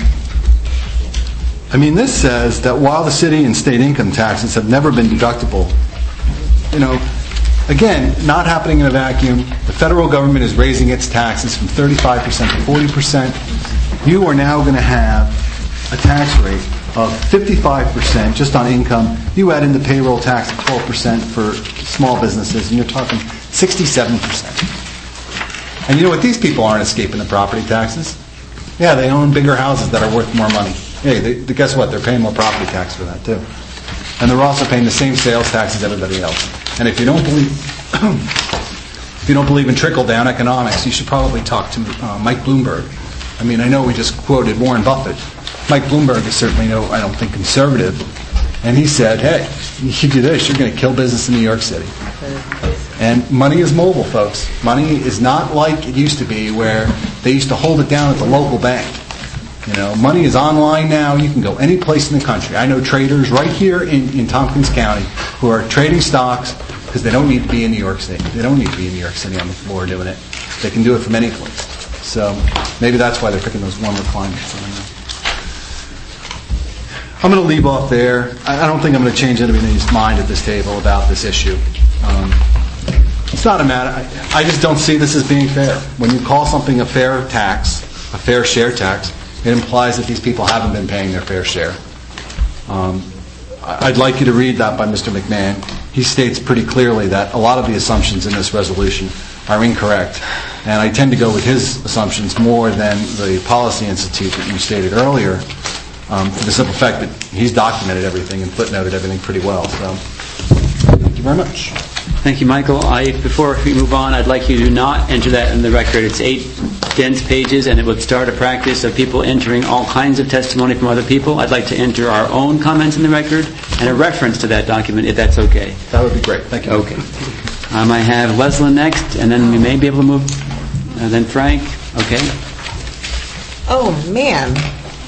I mean, this says that while the city and state income taxes have never been deductible, you know, again, not happening in a vacuum. The federal government is raising its taxes from thirty-five percent to forty percent. You are now going to have a tax rate of fifty-five percent just on income. You add in the payroll tax of twelve percent for small businesses, and you're talking sixty-seven percent. And you know what? These people aren't escaping the property taxes. Yeah, they own bigger houses that are worth more money. Hey, they, they, guess what? They're paying more property tax for that, too. And they're also paying the same sales tax as everybody else. And if you don't believe if you don't believe in trickle-down economics, you should probably talk to uh, Mike Bloomberg. I mean, I know we just quoted Warren Buffett. Mike Bloomberg is certainly no, I don't think, conservative. And he said, hey, you do this, you're going to kill business in New York City. And money is mobile, folks. Money is not like it used to be where they used to hold it down at the local bank. You know, money is online now. You can go any place in the country. I know traders right here in, in Tompkins County who are trading stocks because they don't need to be in New York City. They don't need to be in New York City on the floor doing it. They can do it from any place. So maybe that's why they're picking those warmer climates. I don't know. I'm going to leave off there. I don't think I'm going to change anybody's mind at this table about this issue. Um, it's not a matter. I, I just don't see this as being fair. When you call something a fair tax, a fair share tax, it implies that these people haven't been paying their fair share. Um, I'd like you to read that by Mister McMahon. He states pretty clearly that a lot of the assumptions in this resolution are incorrect. And I tend to go with his assumptions more than the Policy Institute that you stated earlier, um, for the simple fact that he's documented everything and footnoted everything pretty well. So, thank you very much. Thank you, Michael. I, before we move on, I'd like you to not enter that in the record. It's eight dense pages, and it would start a practice of people entering all kinds of testimony from other people. I'd like to enter our own comments in the record and a reference to that document, if that's okay. That would be great. Thank you. Okay. Um, I have Leslin next, and then we may be able to move. And then Frank. Okay. Oh, man.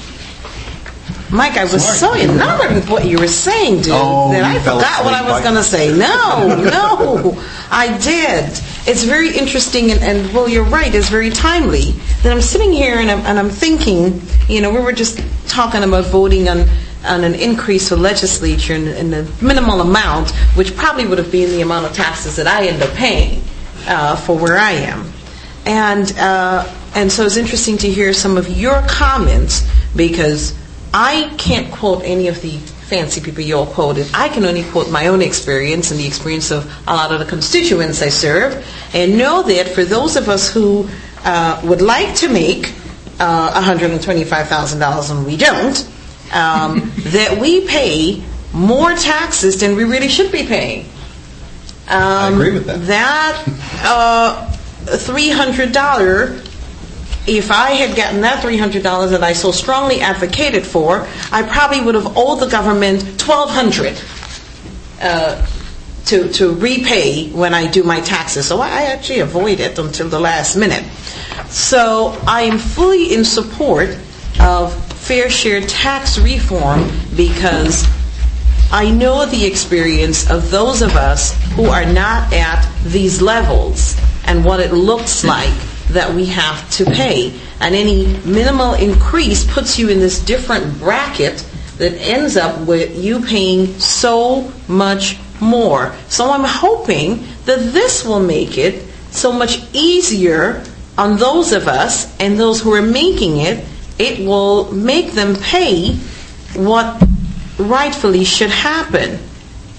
Mike, I was so enamored with what you were saying, dude, oh, that I forgot what I was going to say. No, no, I did. It's very interesting, and, and, well, you're right, it's very timely. Then I'm sitting here and I'm, and I'm thinking, you know, we were just talking about voting on, on an increase for legislature in, in the minimal amount, which probably would have been the amount of taxes that I end up paying uh, for where I am. And, uh, and so it's interesting to hear some of your comments, because I can't quote any of the fancy people you all quoted. I can only quote my own experience and the experience of a lot of the constituents I serve, and know that for those of us who uh, would like to make uh, one hundred twenty-five thousand dollars, and we don't, um, that we pay more taxes than we really should be paying. Um, I agree with that. That uh, three hundred dollars, if I had gotten that three hundred dollars that I so strongly advocated for, I probably would have owed the government twelve hundred dollars uh, to, to repay when I do my taxes. So I actually avoid it until the last minute. So I am fully in support of fair share tax reform, because I know the experience of those of us who are not at these levels and what it looks like that we have to pay. And any minimal increase puts you in this different bracket that ends up with you paying so much more. So I'm hoping that this will make it so much easier on those of us and those who are making it. It will make them pay what rightfully should happen.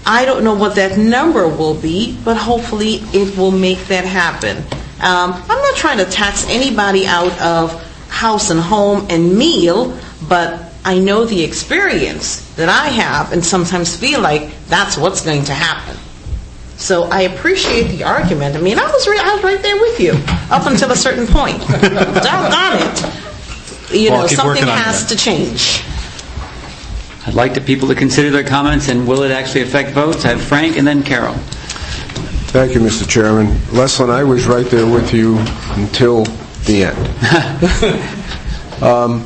I don't know what that number will be, but hopefully it will make that happen. Um, I'm not trying to tax anybody out of house and home and meal, but I know the experience that I have and sometimes feel like that's what's going to happen. So I appreciate the argument. I mean, I was, re- I was right there with you up until a certain point. Doggone it. You Well, know, keep something working on has that. to change. I'd like the people to consider their comments, and will it actually affect votes? I have Frank and then Carol. Thank you, Mister Chairman. Leslin, I was right there with you until the end. um,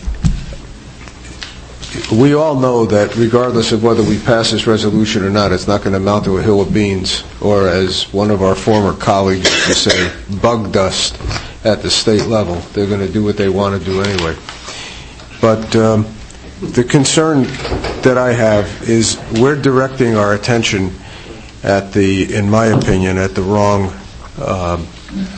we all know that regardless of whether we pass this resolution or not, it's not going to amount to a hill of beans, or as one of our former colleagues used to say, bug dust at the state level. They're going to do what they want to do anyway. But um, the concern that I have is we're directing our attention at the, in my opinion, at the wrong, um,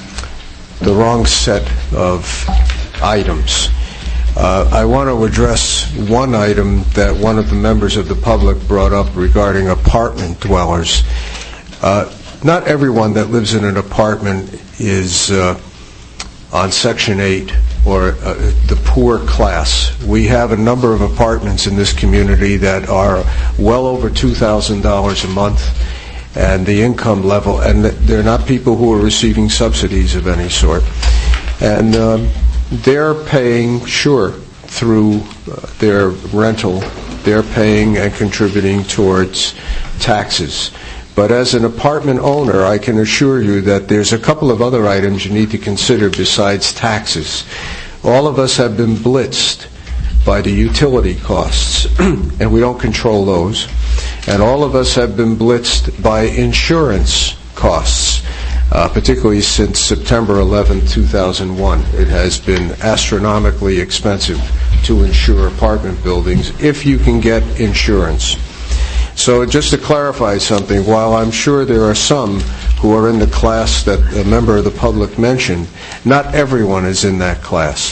the wrong set of items. Uh, I want to address one item that one of the members of the public brought up regarding apartment dwellers. Uh, not everyone that lives in an apartment is uh, on Section eight or uh, the poor class. We have a number of apartments in this community that are well over two thousand dollars a month, and the income level, and they're not people who are receiving subsidies of any sort. And um, they're paying, sure, through uh, their rental, they're paying and contributing towards taxes. But as an apartment owner, I can assure you that there's a couple of other items you need to consider besides taxes. All of us have been blitzed by the utility costs, and we don't control those. And all of us have been blitzed by insurance costs, uh, particularly since September eleventh, two thousand one. It has been astronomically expensive to insure apartment buildings if you can get insurance. So just to clarify something, while I'm sure there are some who are in the class that a member of the public mentioned, not everyone is in that class.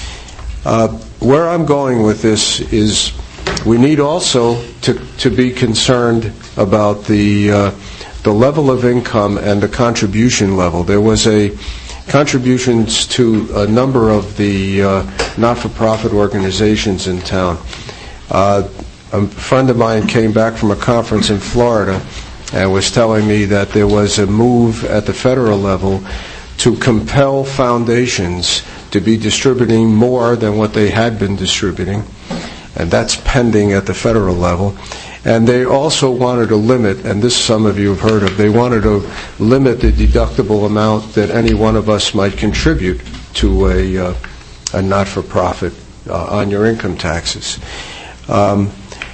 Uh, where I'm going with this is we need also to, to be concerned about the uh, the level of income and the contribution level. There was a contributions to a number of the uh, not-for-profit organizations in town. Uh, a friend of mine came back from a conference in Florida and was telling me that there was a move at the federal level to compel foundations to be distributing more than what they had been distributing, and that's pending at the federal level. And they also wanted to limit, and this some of you have heard of, they wanted to limit the deductible amount that any one of us might contribute to a, uh, a not-for-profit uh, on your income taxes. Um,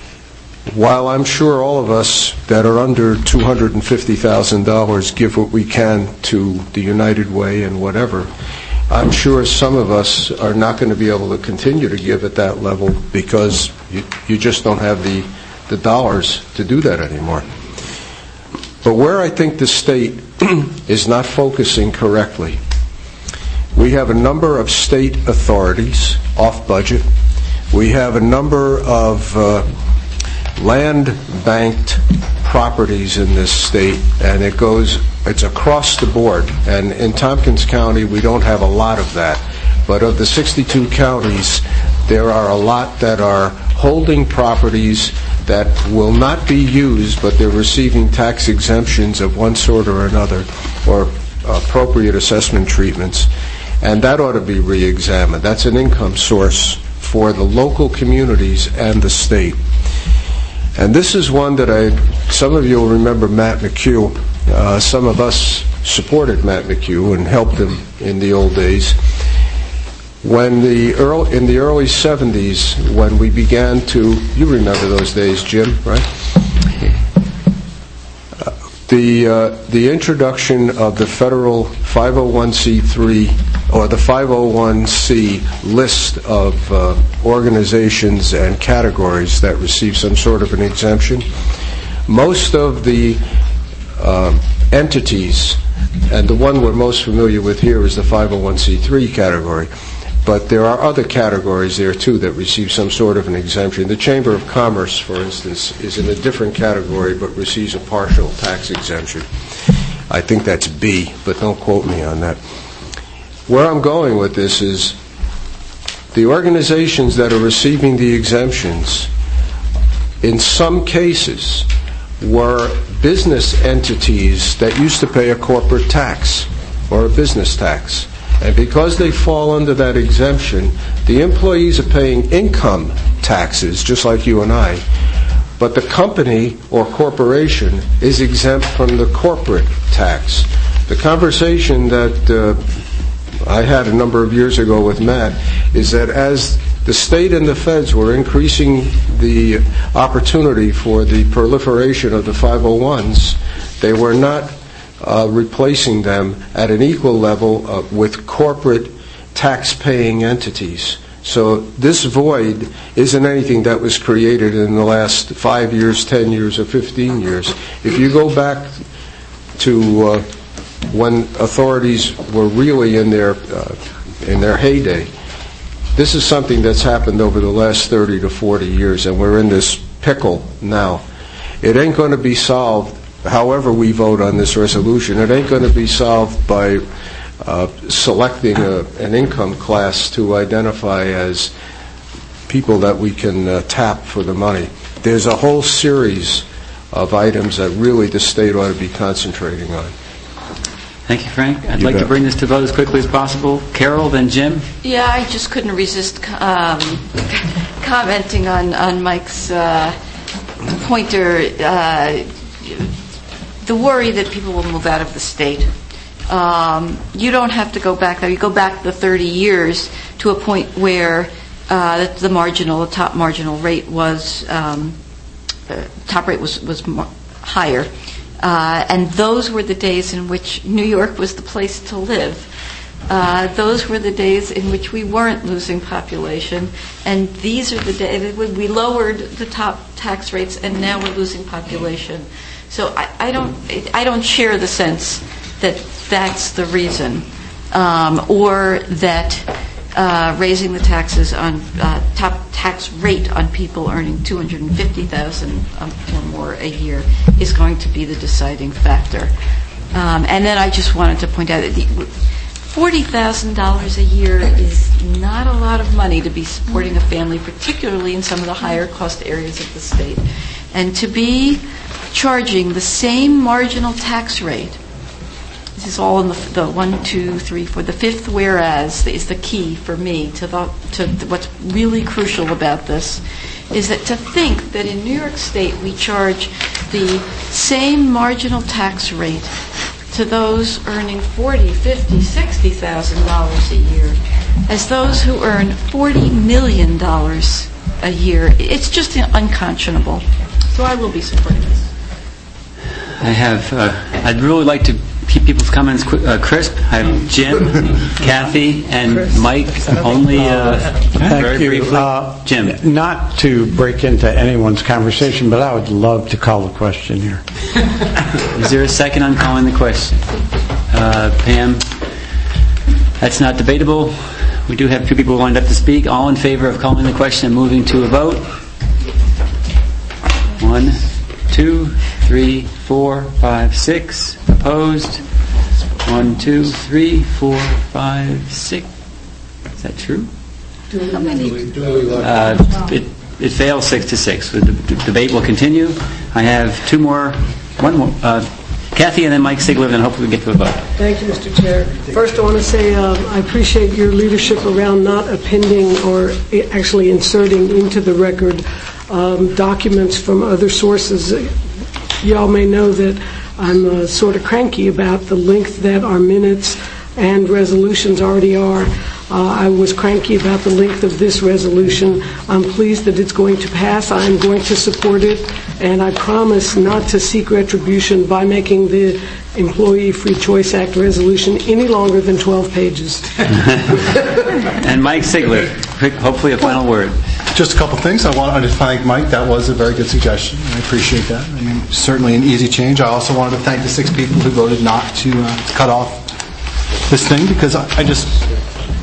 while I'm sure all of us that are under two hundred fifty thousand dollars give what we can to the United Way and whatever, I'm sure some of us are not going to be able to continue to give at that level because you, you just don't have the, the dollars to do that anymore. But where I think the state is not focusing correctly, we have a number of state authorities off budget. We have a number of uh, land-banked properties in this state, and it goes, it's across the board. And in Tompkins County, we don't have a lot of that. But of the sixty-two counties, there are a lot that are holding properties that will not be used, but they're receiving tax exemptions of one sort or another, or appropriate assessment treatments. And that ought to be re-examined. That's an income source for the local communities and the state. And this is one that I, some of you will remember Matt McHugh. Uh, some of us supported Matt McHugh and helped him in the old days. When the early, in the early seventies, when we began to, you remember those days, Jim, right? Uh, the uh, the introduction of the federal five oh one c three or the five oh one c list of uh, organizations and categories that receive some sort of an exemption, most of the uh, entities, and the one we're most familiar with here is the five oh one c three category, But there are other categories there, too, that receive some sort of an exemption. The Chamber of Commerce, for instance, is in a different category but receives a partial tax exemption. I think that's B, but don't quote me on that. Where I'm going with this is the organizations that are receiving the exemptions, in some cases, were business entities that used to pay a corporate tax or a business tax. And because they fall under that exemption, the employees are paying income taxes, just like you and I, but the company or corporation is exempt from the corporate tax. The conversation that uh, I had a number of years ago with Matt is that as the state and the feds were increasing the opportunity for the proliferation of the five oh ones, they were not Uh, replacing them at an equal level uh, with corporate tax-paying entities. So this void isn't anything that was created in the last five years, ten years, or fifteen years. If you go back to uh, when authorities were really in their uh, in their heyday, this is something that's happened over the last thirty to forty years, and we're in this pickle now. It ain't going to be solved however we vote on this resolution. It ain't going to be solved by uh, selecting a, an income class to identify as people that we can uh, tap for the money. There's a whole series of items that really the state ought to be concentrating on. Thank you, Frank. I'd You like bet. to bring this to vote as quickly as possible. Carol, then Jim. Yeah, I just couldn't resist um, commenting on, on Mike's uh, pointer. Uh, the worry that people will move out of the state. Um, you don't have to go back there. You go back the thirty years to a point where uh, the, the marginal, the top marginal rate was, um, uh, top rate was, was more, higher. Uh, and those were the days in which New York was the place to live. Uh, those were the days in which we weren't losing population, and these are the days when we lowered the top tax rates, and now we're losing population. So I, I don't, I don't share the sense that that's the reason, um, or that uh, raising the taxes on uh, top tax rate on people earning two hundred fifty thousand dollars um, or more a year is going to be the deciding factor. Um, and then I just wanted to point out that the, forty thousand dollars a year is not a lot of money to be supporting a family, particularly in some of the higher cost areas of the state. And to be charging the same marginal tax rate, this is all in the, the one, two, three, four, the fifth whereas is the key for me to, the, to what's really crucial about this, is that to think that in New York State we charge the same marginal tax rate to those earning forty, fifty, sixty thousand dollars a year as those who earn forty million dollars a year. It's just unconscionable. So I will be supporting this. I have, uh, I'd really like to keep people's comments qu- uh, crisp. I have Jim, Kathy, and Mike, only uh, very Thank you. briefly. Uh, Jim. Not to break into anyone's conversation, but I would love to call the question here. Is there a second on calling the question? Uh, Pam? That's not debatable. We do have two people lined up to speak. All in favor of calling the question and moving to a vote? One, two, three, four, five, six. Opposed? One, two, three, four, five, six. Is that true? How many? Uh, it, it fails six to six. The, the debate will continue. I have two more. One more. Uh, Kathy and then Mike Sigler, and hopefully we get to a vote. Thank you, Mister Chair. First, I want to say um, I appreciate your leadership around not appending or actually inserting into the record um, documents from other sources. Y'all may know that I'm uh, sort of cranky about the length that our minutes and resolutions already are. Uh, I was cranky about the length of this resolution. I'm pleased that it's going to pass. I'm going to support it, and I promise not to seek retribution by making the Employee Free Choice Act resolution any longer than twelve pages. And Mike Sigler, quick, hopefully a final word. Just a couple things. I wanted to thank Mike. That was a very good suggestion. I appreciate that. I mean, certainly an easy change. I also wanted to thank the six people who voted not to uh, cut off this thing, because I, I just,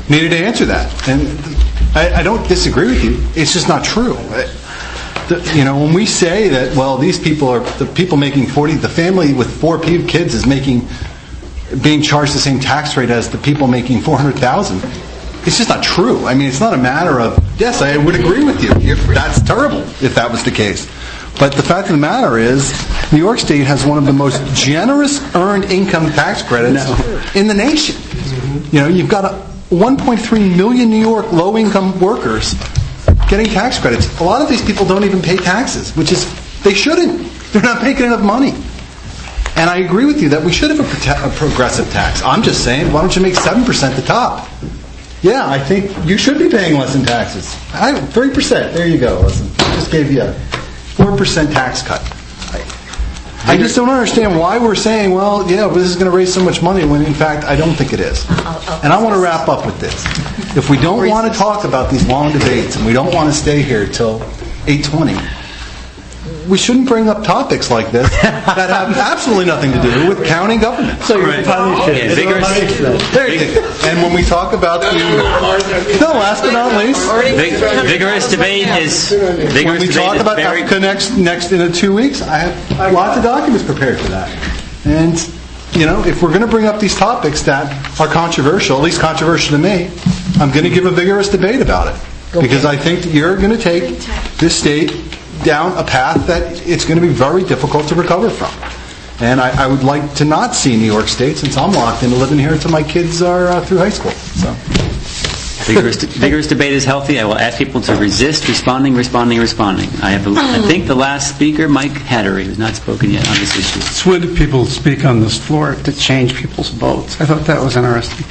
needed to answer that. And I, I don't disagree with you. It's just not true. The, you know, when we say that, well, these people are, the people making forty, the family with four kids is making, being charged the same tax rate as the people making four hundred thousand, it's just not true. I mean, it's not a matter of, yes, I would agree with you. If that's terrible if that was the case. But the fact of the matter is, New York State has one of the most generous earned income tax credits no. in the nation. Mm-hmm. You know, you've got a one point three million New York low-income workers getting tax credits. A lot of these people don't even pay taxes, which is, they shouldn't. They're not making enough money. And I agree with you that we should have a, prote- a progressive tax. I'm just saying, why don't you make seven percent the top? Yeah, I think you should be paying less in taxes. I, three percent, there you go. Listen, I just gave you a four percent tax cut. I, I just don't understand why we're saying, well, yeah, this is going to raise so much money, when in fact, I don't think it is. And I want to wrap up with this. If we don't want to talk about these long debates, and we don't want to stay here till eight twenty, we shouldn't bring up topics like this that have absolutely nothing to do with county government. So you're punishing. Yeah, vigorous. There you go. And when we talk about the... No, last but not least... Vig- vigorous debate is... Vigorous when we talk about very... Africa next, next in two weeks, I have lots of documents prepared for that. And, you know, if we're going to bring up these topics that are controversial, at least controversial to me, I'm going to give a vigorous debate about it. Because I think that you're going to take this state down a path that it's going to be very difficult to recover from. And I, I would like to not see New York State, since I'm locked into living here until my kids are uh, through high school. So, vigorous, vigorous debate is healthy. I will ask people to resist responding, responding, responding. I have, a, I think the last speaker, Mike Hattery, has not spoken yet on this issue. It's when do people speak on this floor to change people's votes? I thought that was interesting.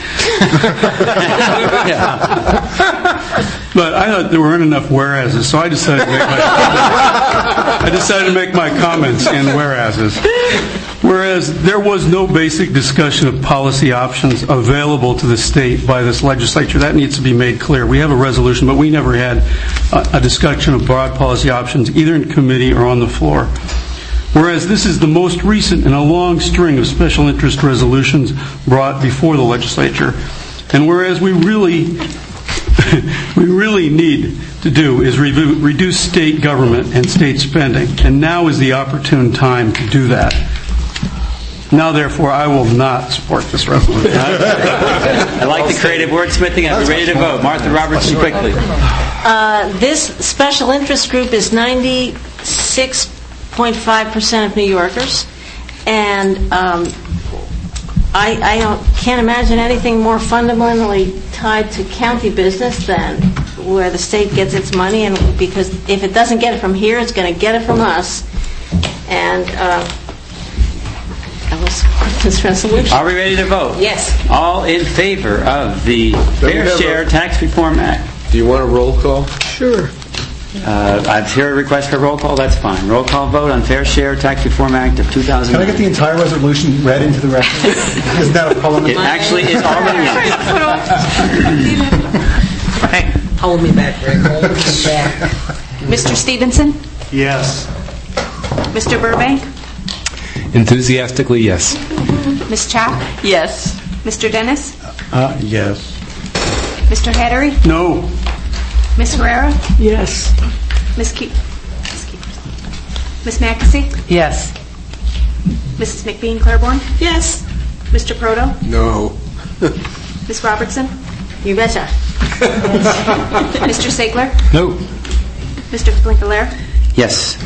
But I thought there weren't enough whereases, so I decided to make my I decided to make my comments in whereases. Whereas there was no basic discussion of policy options available to the state by this legislature. That needs to be made clear. We have a resolution, but we never had a, a discussion of broad policy options, either in committee or on the floor. Whereas this is the most recent in a long string of special interest resolutions brought before the legislature. And whereas we really... we really need to do is re- reduce state government and state spending, and now is the opportune time to do that. Now, therefore, I will not support this resolution. I like the creative wordsmithing. I'll be ready to vote. Martha Robertson, quickly. Uh, this special interest group is ninety-six point five percent of New Yorkers, and um, I, I don't, can't imagine anything more fundamentally tied to county business than where the state gets its money, and because if it doesn't get it from here, it's going to get it from us. And uh, I will support this resolution. Are we ready to vote? Yes. All in favor of the Fair Share a, Tax Reform Act? Do you want a roll call? Sure. Uh, I hear a request for a roll call. That's fine. Roll call vote on Fair Share Tax Reform Act of two thousand nine. Can I get the entire resolution read into the record? Isn't that a parliament? It actually is already in. Hold me back, Rick. Hold me back. Mister Stevenson? Yes. Mister Burbank? Enthusiastically, yes. Miz Chapp? Yes. Mister Dennis? Uh, yes. Mister Hattery? No. Miz Herrera? Yes. Miz Ke- Miz Mackesy? Yes. Missus McBean Claiborne? Yes. Mister Proto? No. Miz Robertson? You betcha. Mister Sigler? No. Mister Blinkalaire? Yes.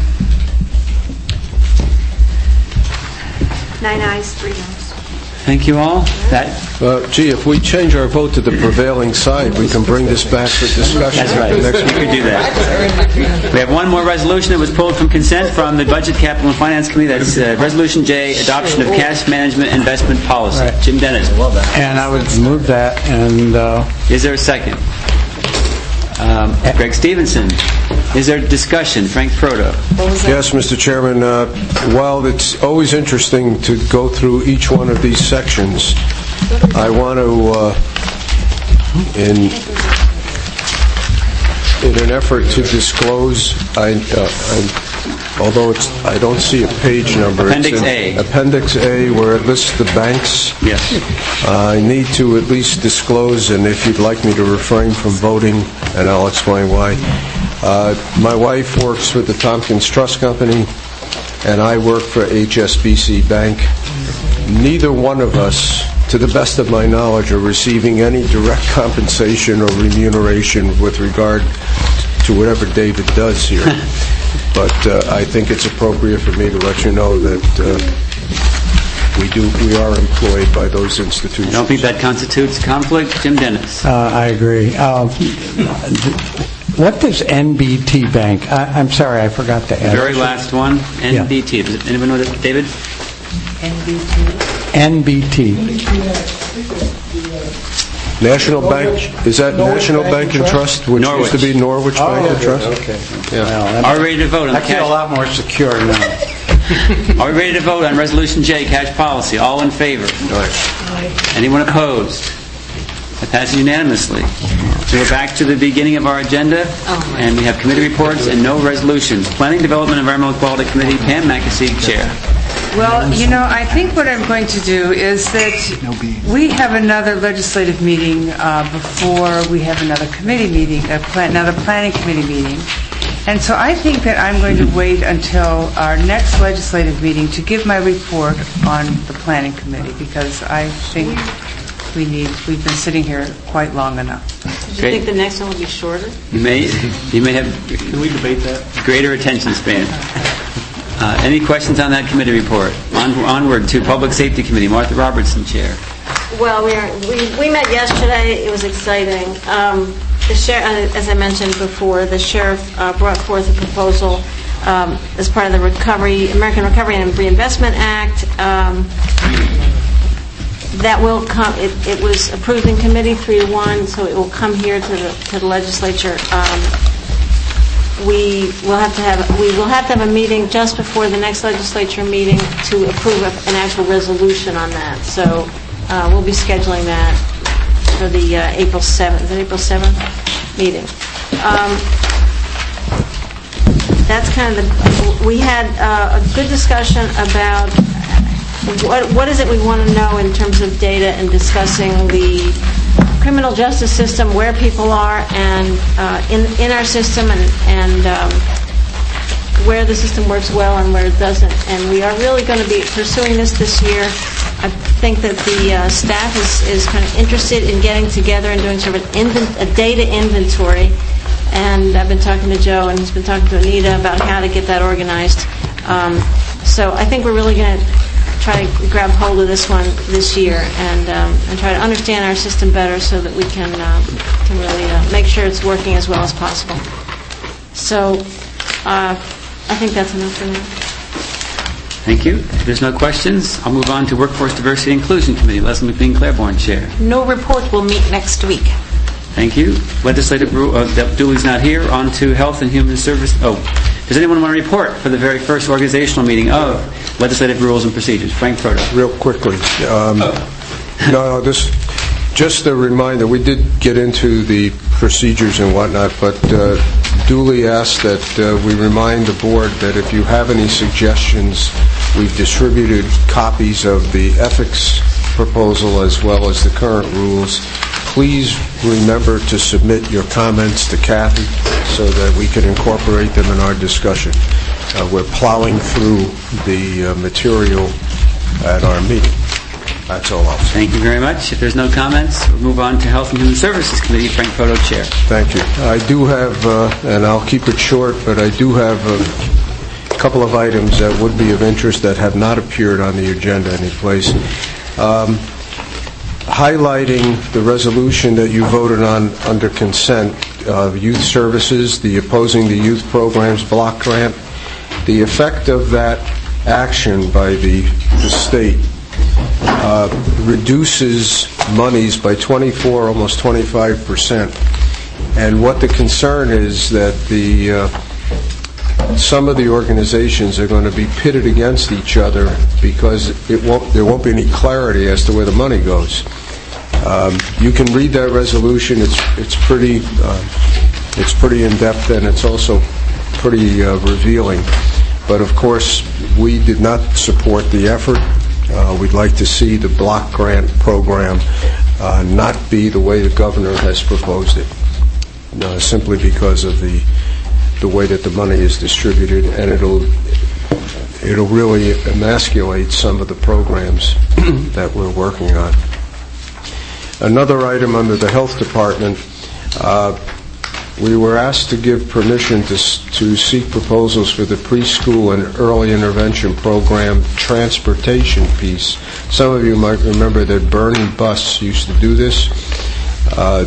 Nine ayes, three noes. Thank you all. That Uh, gee, if we change our vote to the prevailing side, we can bring this back for discussion. That's right. Next We week. could do that. We have one more resolution that was pulled from consent from the Budget, Capital, and Finance Committee. That's uh, Resolution J, Adoption of Cash Management Investment Policy. Right. Jim Dennis. Love that. And I would move that, and... Uh, Is there a second? Um, Greg Stevenson. Is there discussion? Frank Proto. Yes, Mister Chairman. Uh, while it's always interesting to go through each one of these sections, I want to, uh, in in an effort to disclose, I, uh, although it's, I don't see a page number. It's Appendix in A. Appendix A, where it lists the banks. Yes. Uh, I need to at least disclose, and if you'd like me to refrain from voting, and I'll explain why. Uh, my wife works for the Tompkins Trust Company, and I work for H S B C Bank. Neither one of us, to the best of my knowledge, are receiving any direct compensation or remuneration with regard to whatever David does here. But uh, I think it's appropriate for me to let you know that uh, we do we are employed by those institutions. I don't think that constitutes conflict. Jim Dennis. Uh, I agree. Uh, what does N B T Bank? I, I'm sorry, I forgot to add. The very last one, N B T. Does anyone know that, David? N B T. N B T. National Bank, is that National Bank and Trust, which Norwich. used to be Norwich Bank and Trust? Okay. Yeah. Are we ready to vote on the I feel a cash? lot more secure now. Are we ready to vote on Resolution J, cash policy? All in favor? Anyone opposed? That passes unanimously. So we're back to the beginning of our agenda, and we have committee reports and no resolutions. Planning, Development, Environmental Quality Committee, Pam McAsee, Chair. Well, you know, I think what I'm going to do is that we have another legislative meeting uh, before we have another committee meeting, a plan, another planning committee meeting. And so I think that I'm going to wait until our next legislative meeting to give my report on the planning committee, because I think we need, we've been sitting here quite long enough. Do you think the next one will be shorter? You may, you may have Can we debate that? greater attention span. Uh, any questions on that committee report? On, onward to Public Safety Committee, Martha Robertson, Chair. Well, we, are, we, we met yesterday. It was exciting. Um, the sheriff, as I mentioned before, the sheriff uh, brought forth a proposal um, as part of the Recovery, American Recovery and Reinvestment Act. Um, that will come. It, it was approved in committee three to one, so it will come here to the to the legislature. Um, we will have to have we will have to have a meeting just before the next legislature meeting to approve an actual resolution on that. So uh, we'll be scheduling that for the uh, April seventh, is it April seventh meeting. Um, that's kind of the. We had uh, a good discussion about what what is it we want to know in terms of data and discussing the criminal justice system, where people are, and uh, in in our system, and and um, where the system works well and where it doesn't. And we are really going to be pursuing this this year. I think that the uh, staff is, is kind of interested in getting together and doing sort of an invent, a data inventory. And I've been talking to Joe, and he's been talking to Anita about how to get that organized. Um, so I think we're really going to try to grab hold of this one this year and um, and try to understand our system better so that we can uh, can really uh, make sure it's working as well as possible. So uh, I think that's enough for now. Thank you. If there's no questions, I'll move on to Workforce Diversity and Inclusion Committee. Leslie McLean Claiborne, Chair. No report will meet next week. Thank you. Legislative rule, uh, Dooley's not here. On to Health and Human Service. Oh, does anyone want to report for the very first organizational meeting of Legislative Rules and Procedures? Frank Proto. Real quickly. Um, no, no, this, just a reminder, we did get into the procedures and whatnot, but uh, Dooley asked that uh, we remind the board that if you have any suggestions, we've distributed copies of the ethics proposal as well as the current rules. Please remember to submit your comments to Kathy so that we can incorporate them in our discussion. Uh, we're plowing through the uh, material at our meeting. That's all I'll say. Thank you very much. If there's no comments, we'll move on to Health and Human Services Committee. Frank Proto, Chair. Thank you. I do have, uh, and I'll keep it short, but I do have a couple of items that would be of interest that have not appeared on the agenda anyplace. Um, highlighting the resolution that you voted on under consent, uh, youth services, the opposing the youth programs block grant, the effect of that action by the, the state uh, reduces monies by twenty-four, almost twenty-five percent. And what the concern is that the uh, some of the organizations are going to be pitted against each other because it won't, there won't be any clarity as to where the money goes. Um, you can read that resolution. It's it's pretty uh, it's pretty in depth, and it's also pretty uh, revealing. But of course, we did not support the effort. Uh, We'd like to see the block grant program uh, not be the way the governor has proposed it, uh, simply because of the the way that the money is distributed, and it'll it'll really emasculate some of the programs that we're working on. Another item under the health department, uh, we were asked to give permission to, to seek proposals for the preschool and early intervention program transportation piece. Some of you might remember that Bernie Bus used to do this. Uh,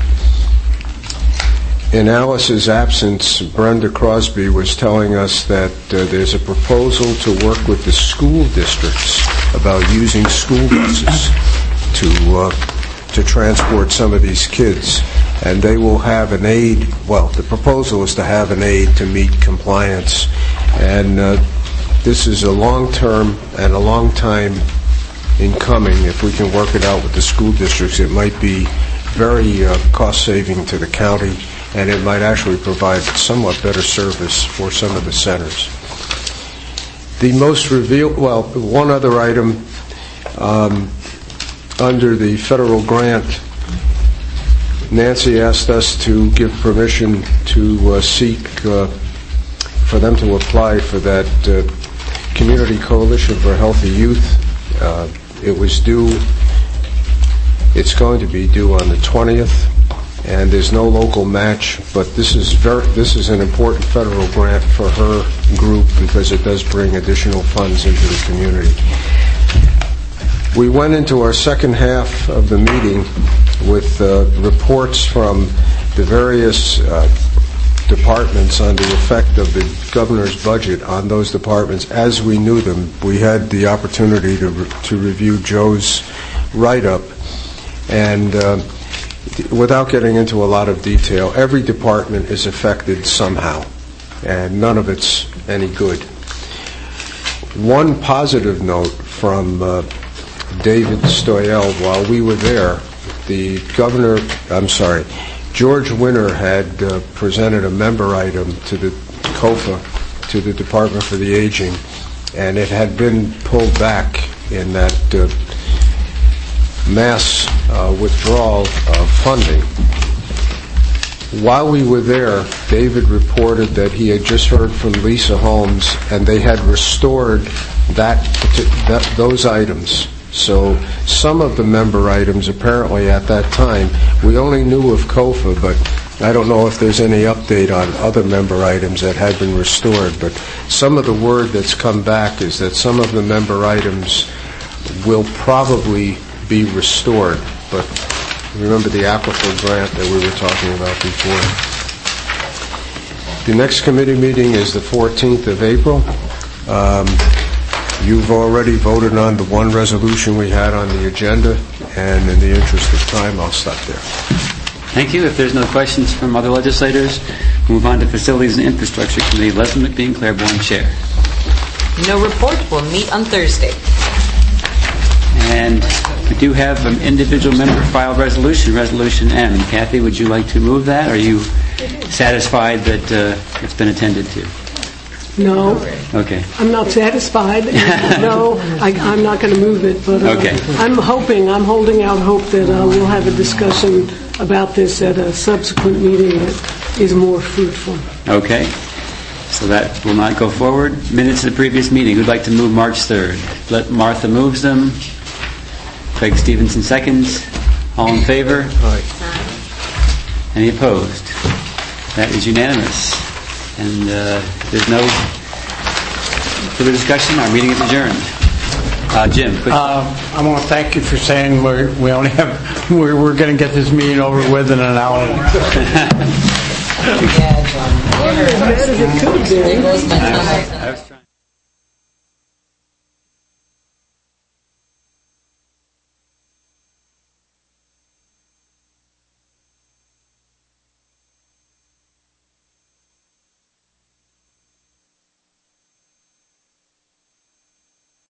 in Alice's absence, Brenda Crosby was telling us that uh, there's a proposal to work with the school districts about using school buses to uh, to transport some of these kids. And they will have an aid, well, the proposal is to have an aid to meet compliance. And uh, this is a long-term and a long time in coming. If we can work it out with the school districts, it might be very uh, cost-saving to the county, and it might actually provide somewhat better service for some of the centers. The most revealed, well, one other item um, under the federal grant, Nancy asked us to give permission to uh, seek uh, for them to apply for that uh, Community Coalition for Healthy Youth. Uh, it was due, it's going to be due on the twentieth, and there's no local match, but this is very, this is an important federal grant for her group because it does bring additional funds into the community. We went into our second half of the meeting with uh, reports from the various uh, departments on the effect of the governor's budget on those departments as we knew them. We had the opportunity to re- to review Joe's write-up, and uh, without getting into a lot of detail, every department is affected somehow, and none of it's any good. One positive note from uh, David Stoyel, while we were there, the governor, I'm sorry, George Winter had uh, presented a member item to the COFA, to the Department for the Aging, and it had been pulled back in that uh, mass uh, withdrawal of funding. While we were there, David reported that he had just heard from Lisa Holmes, and they had restored that, that those items. So some of the member items, apparently at that time, we only knew of COFA, but I don't know if there's any update on other member items that had been restored. But some of the word that's come back is that some of the member items will probably be restored. But remember the Aquifer grant that we were talking about before. The next committee meeting is the fourteenth of April. Um, You've already voted on the one resolution we had on the agenda, and in the interest of time, I'll stop there. Thank you. If there's no questions from other legislators, we'll move on to Facilities and Infrastructure Committee. Leslie McBean, Claiborne, Chair. No report. We'll meet on Thursday. And we do have an individual member filed resolution, Resolution M. Kathy, would you like to move that? Are you satisfied that uh, it's been attended to? No. Okay. I'm not satisfied. No, I, I'm not going to move it, but uh, okay. I'm hoping, I'm holding out hope that uh, we'll have a discussion about this at a subsequent meeting that is more fruitful. Okay. So that will not go forward. Minutes of the previous meeting. Who'd like to move March third? Let Martha moves them. Craig Stevenson seconds. All in favor? Aye. Any opposed? That is unanimous. And uh, if there's no further discussion, our meeting is adjourned. Uh, Jim, quick. Uh, I want to thank you for saying we're, we only have we're, we're going to get this meeting over with in an hour. Yeah, John. As bad as it could be. There goes my time.